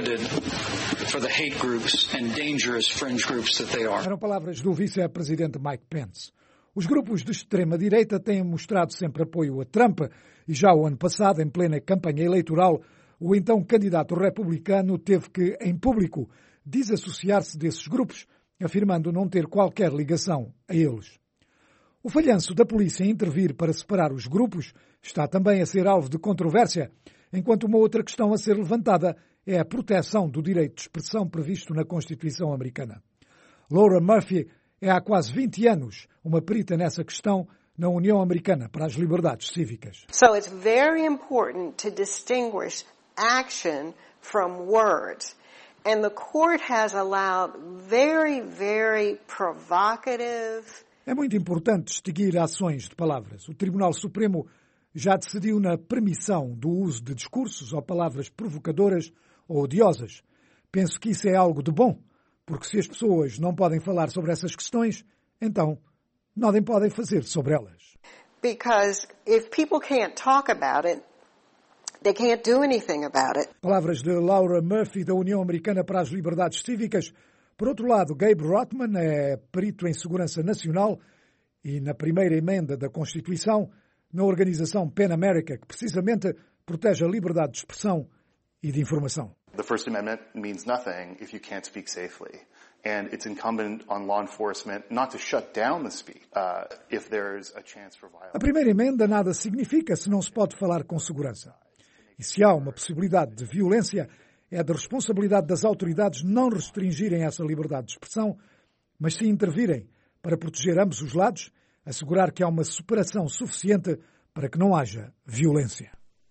Eram palavras do vice-presidente Mike Pence. Os grupos de extrema-direita têm mostrado sempre apoio a Trump e já o ano passado, em plena campanha eleitoral, o então candidato republicano teve que, em público, desassociar-se desses grupos, afirmando não ter qualquer ligação a eles. O falhanço da polícia em intervir para separar os grupos está também a ser alvo de controvérsia, enquanto uma outra questão a ser levantada é a proteção do direito de expressão previsto na Constituição americana. Laura Murphy é há quase vinte anos uma perita nessa questão na União Americana para as Liberdades Cívicas. So it's very important to distinguish action from words. And the court has allowed very, very provocative... É muito importante distinguir ações de palavras. O Tribunal Supremo já decidiu na permissão do uso de discursos ou palavras provocadoras ou odiosas. Penso que isso é algo de bom, porque se as pessoas não podem falar sobre essas questões, então nada podem fazer sobre elas. Because if people can't talk about it, they can't do anything about it. Palavras de Laura Murphy, da União Americana para as Liberdades Cívicas. Por outro lado, Gabe Rottman é perito em segurança nacional e na primeira emenda da Constituição, na organização PEN America, que precisamente protege a liberdade de expressão e de informação. The First Amendment means nothing if you can't speak safely. And it's incumbent on law enforcement not to shut down the speech uh, if there's a chance for violence. A primeira emenda nada significa se não se pode falar com segurança. E se há uma possibilidade de violência, é da responsabilidade das autoridades não restringirem essa liberdade de expressão, mas sim intervirem para proteger ambos os lados, assegurar que há uma separação suficiente para que não haja violência.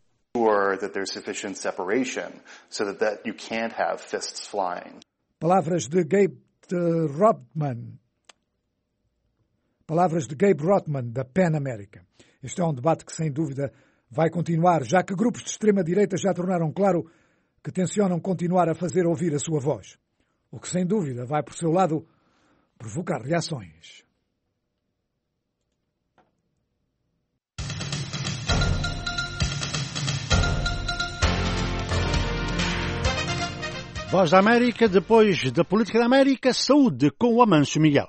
Or that there's sufficient separation so that, that you can't have fists flying. Palavras de Gabe Rottman. Palavras de Gabe Rottman, da PEN America. Este é um debate que, sem dúvida, vai continuar, já que grupos de extrema-direita já tornaram claro que tencionam continuar a fazer ouvir a sua voz. o que sem dúvida vai, por seu lado, provocar reações. Voz da América, depois da Política da América, saúde com o Amancio Miguel.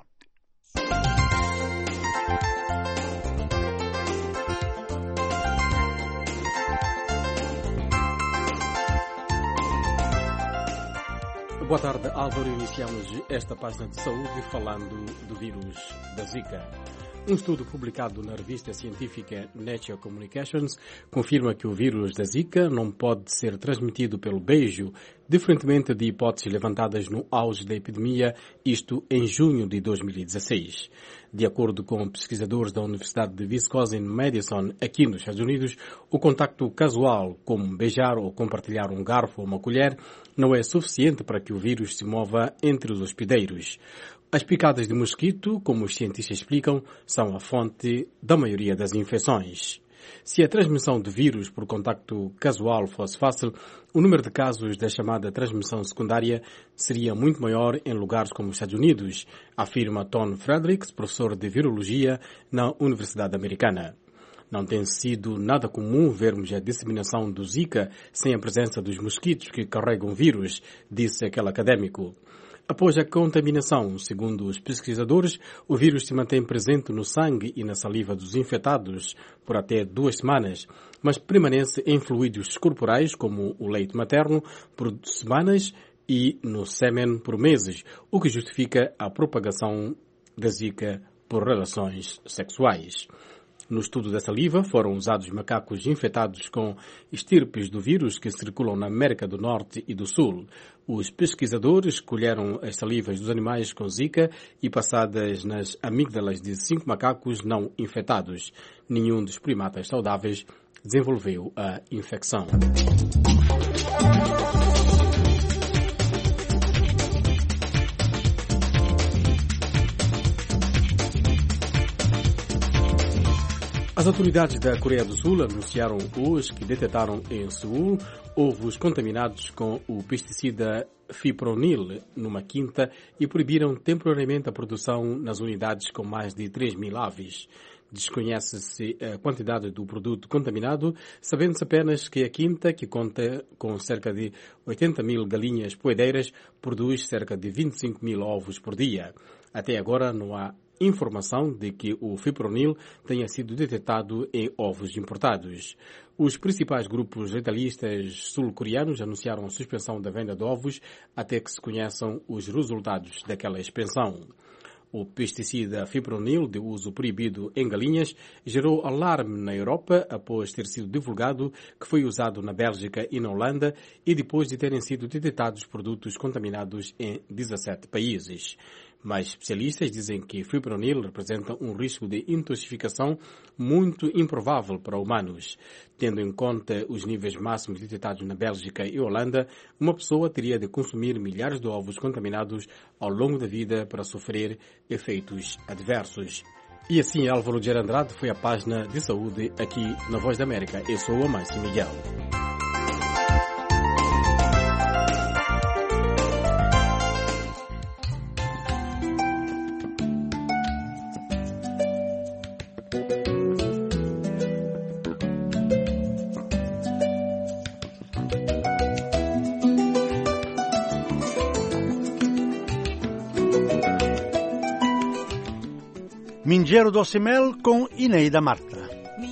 Boa tarde, Álvaro. Iniciamos esta página de saúde falando do vírus da Zika. Um estudo publicado na revista científica Nature Communications confirma que o vírus da Zika não pode ser transmitido pelo beijo, diferentemente de hipóteses levantadas no auge da epidemia, isto em junho de dois mil e dezesseis. De acordo com pesquisadores da Universidade de Wisconsin-Madison, aqui nos Estados Unidos, o contacto casual, como beijar ou compartilhar um garfo ou uma colher, não é suficiente para que o vírus se mova entre os hospedeiros. As picadas de mosquito, como os cientistas explicam, são a fonte da maioria das infecções. Se a transmissão de vírus por contacto casual fosse fácil, o número de casos da chamada transmissão secundária seria muito maior em lugares como os Estados Unidos, afirma Tom Fredericks, professor de virologia na Universidade Americana. Não tem sido nada comum vermos a disseminação do Zika sem a presença dos mosquitos que carregam o vírus, disse aquele académico. Após a contaminação, segundo os pesquisadores, o vírus se mantém presente no sangue e na saliva dos infectados por até duas semanas, mas permanece em fluidos corporais, como o leite materno, por semanas e no sêmen por meses, o que justifica a propagação da Zika por relações sexuais. No estudo da saliva foram usados macacos infectados com estirpes do vírus que circulam na América do Norte e do Sul. Os pesquisadores colheram as salivas dos animais com Zika e passadas nas amígdalas de cinco macacos não infectados. Nenhum dos primatas saudáveis desenvolveu a infecção. As autoridades da Coreia do Sul anunciaram hoje que detectaram em Seul ovos contaminados com o pesticida fipronil numa quinta e proibiram temporariamente a produção nas unidades com mais de três mil aves. Desconhece-se a quantidade do produto contaminado, sabendo-se apenas que a quinta, que conta com cerca de oitenta mil galinhas poedeiras, produz cerca de vinte e cinco mil ovos por dia. Até agora não há informação de que o fipronil tenha sido detectado em ovos importados. Os principais grupos letalistas sul-coreanos anunciaram a suspensão da venda de ovos até que se conheçam os resultados daquela expensão. O pesticida fipronil, de uso proibido em galinhas, gerou alarme na Europa após ter sido divulgado que foi usado na Bélgica e na Holanda e depois de terem sido detectados produtos contaminados em dezassete países. Mas especialistas dizem que fipronil representa um risco de intoxicação muito improvável para humanos. Tendo em conta os níveis máximos detectados na Bélgica e Holanda, uma pessoa teria de consumir milhares de ovos contaminados ao longo da vida para sofrer efeitos adversos. E assim, Álvaro de Andrade foi a página de saúde aqui na Voz da América. Eu sou o Amancio Miguel. Mingeiro Doce Mel com Ineida Marta.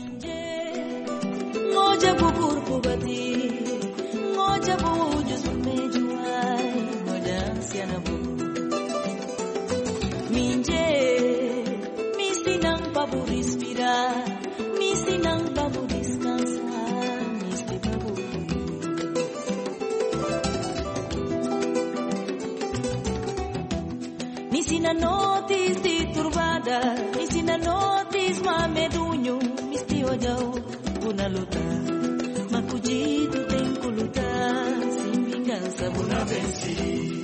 Ensina notis de turbada, ensina notis mamedunho, misti ojau, una luta, macudido tem que lutar, sem vingança, una venci.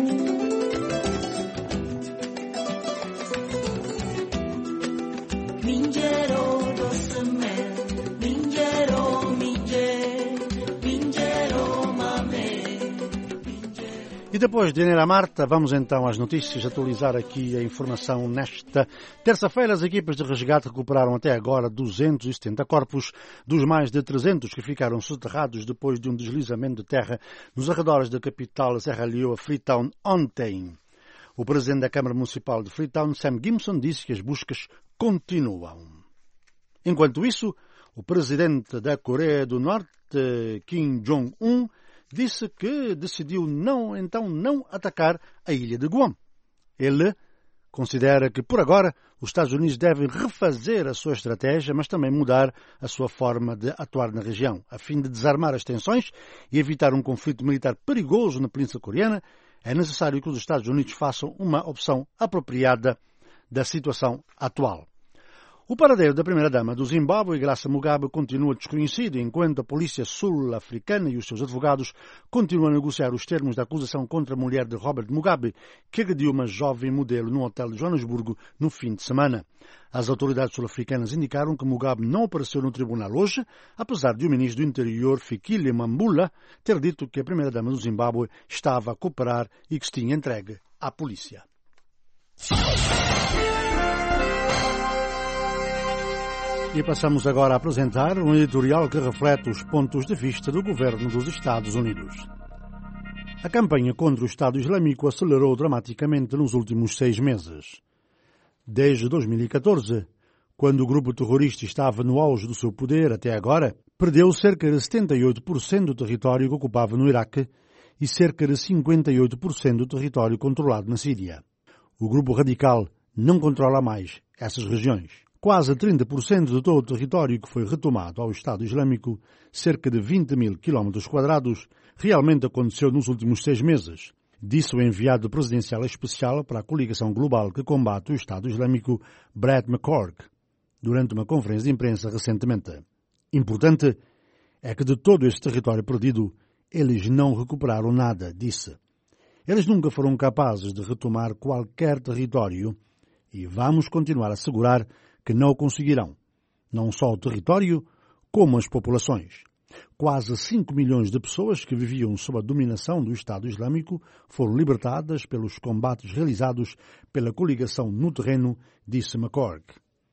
Mingeiro doce mel, mingeiro, minge, mingeiro mame. E depois de Neira Marta, vamos então às notícias, atualizar aqui a informação nesta terça-feira. As equipas de resgate recuperaram até agora duzentos e setenta corpos dos mais de trezentos que ficaram soterrados depois de um deslizamento de terra nos arredores da capital Serra Leoa, Freetown, ontem. O presidente da Câmara Municipal de Freetown, Sam Gimson, disse que as buscas continuam. Enquanto isso, o presidente da Coreia do Norte, Kim Jong-un, disse que decidiu não, então não atacar a ilha de Guam. Ele considera que, por agora, os Estados Unidos devem refazer a sua estratégia, mas também mudar a sua forma de atuar na região. A fim de desarmar as tensões e evitar um conflito militar perigoso na Península Coreana, é necessário que os Estados Unidos façam uma opção apropriada da situação atual. O paradeiro da primeira-dama do Zimbábue, Graça Mugabe, continua desconhecido, enquanto a polícia sul-africana e os seus advogados continuam a negociar os termos da acusação contra a mulher de Robert Mugabe, que agrediu uma jovem modelo num hotel de Joanesburgo no fim de semana. As autoridades sul-africanas indicaram que Mugabe não apareceu no tribunal hoje, apesar de o ministro do Interior, Fikile Mambula, ter dito que a primeira-dama do Zimbábue estava a cooperar e que se tinha entregue à polícia. E passamos agora a apresentar um editorial que reflete os pontos de vista do governo dos Estados Unidos. A campanha contra o Estado Islâmico acelerou dramaticamente nos últimos seis meses. Desde dois mil e catorze, quando o grupo terrorista estava no auge do seu poder até agora, perdeu cerca de setenta e oito por cento do território que ocupava no Iraque e cerca de cinquenta e oito por cento do território controlado na Síria. O grupo radical não controla mais essas regiões. Quase trinta por cento de todo o território que foi retomado ao Estado Islâmico, cerca de vinte mil quilómetros quadrados, realmente aconteceu nos últimos seis meses, disse o enviado presidencial especial para a coligação global que combate o Estado Islâmico, Brett McCork, durante uma conferência de imprensa recentemente. Importante é que de todo esse território perdido, eles não recuperaram nada, disse. Eles nunca foram capazes de retomar qualquer território e vamos continuar a assegurar que não o conseguirão, não só o território, como as populações. Quase cinco milhões de pessoas que viviam sob a dominação do Estado Islâmico foram libertadas pelos combates realizados pela coligação no terreno, disse McCork.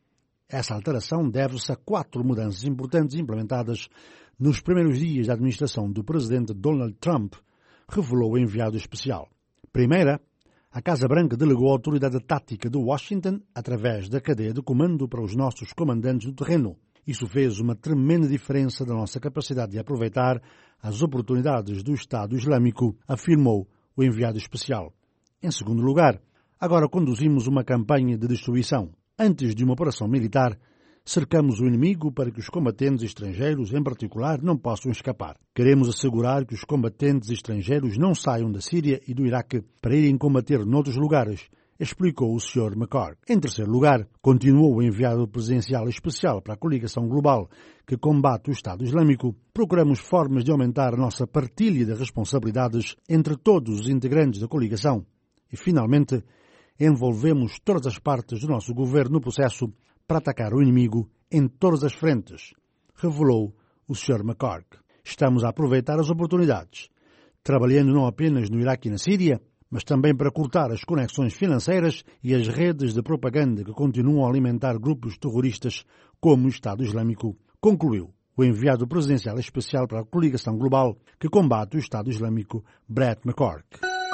Essa alteração deve-se a quatro mudanças importantes implementadas nos primeiros dias da administração do presidente Donald Trump, revelou o enviado especial. Primeira, a Casa Branca delegou a autoridade tática de Washington através da cadeia de comando para os nossos comandantes do terreno. Isso fez uma tremenda diferença da nossa capacidade de aproveitar as oportunidades do Estado Islâmico, afirmou o enviado especial. Em segundo lugar, agora conduzimos uma campanha de destruição. Antes de uma operação militar, cercamos o inimigo para que os combatentes estrangeiros, em particular, não possam escapar. Queremos assegurar que os combatentes estrangeiros não saiam da Síria e do Iraque para irem combater noutros lugares, explicou o senhor McCork. Em terceiro lugar, continuou o enviado presidencial especial para a coligação global que combate o Estado Islâmico, procuramos formas de aumentar a nossa partilha de responsabilidades entre todos os integrantes da coligação. E, finalmente, envolvemos todas as partes do nosso governo no processo para atacar o inimigo em todas as frentes, revelou o senhor McCork. Estamos a aproveitar as oportunidades, trabalhando não apenas no Iraque e na Síria, mas também para cortar as conexões financeiras e as redes de propaganda que continuam a alimentar grupos terroristas como o Estado Islâmico, concluiu o enviado presidencial especial para a coligação global que combate o Estado Islâmico, Brett McCork.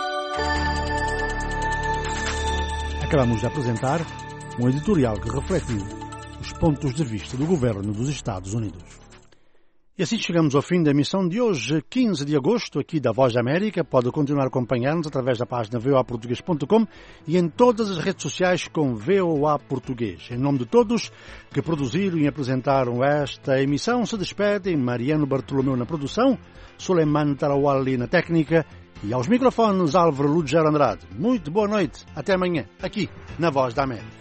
Acabamos de apresentar um editorial que refletiu os pontos de vista do governo dos Estados Unidos. E assim chegamos ao fim da emissão de hoje, quinze de agosto, aqui da Voz da América. Pode continuar a acompanhar-nos através da página v o a português ponto com e em todas as redes sociais com V O A Português. Em nome de todos que produziram e apresentaram esta emissão, se despedem Mariano Bartolomeu na produção, Suleiman Tarawali na técnica e aos microfones Álvaro Lugero Andrade. Muito boa noite, até amanhã, aqui na Voz da América.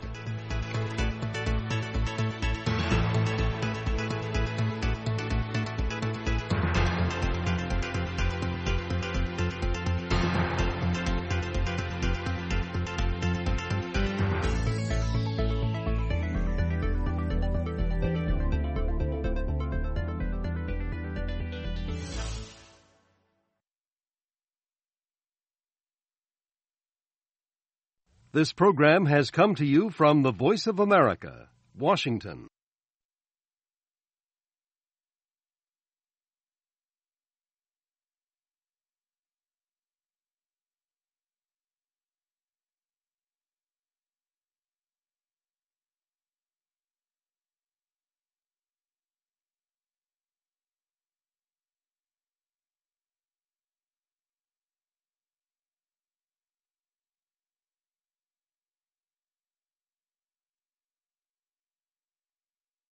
This program has come to you from the Voice of America, Washington.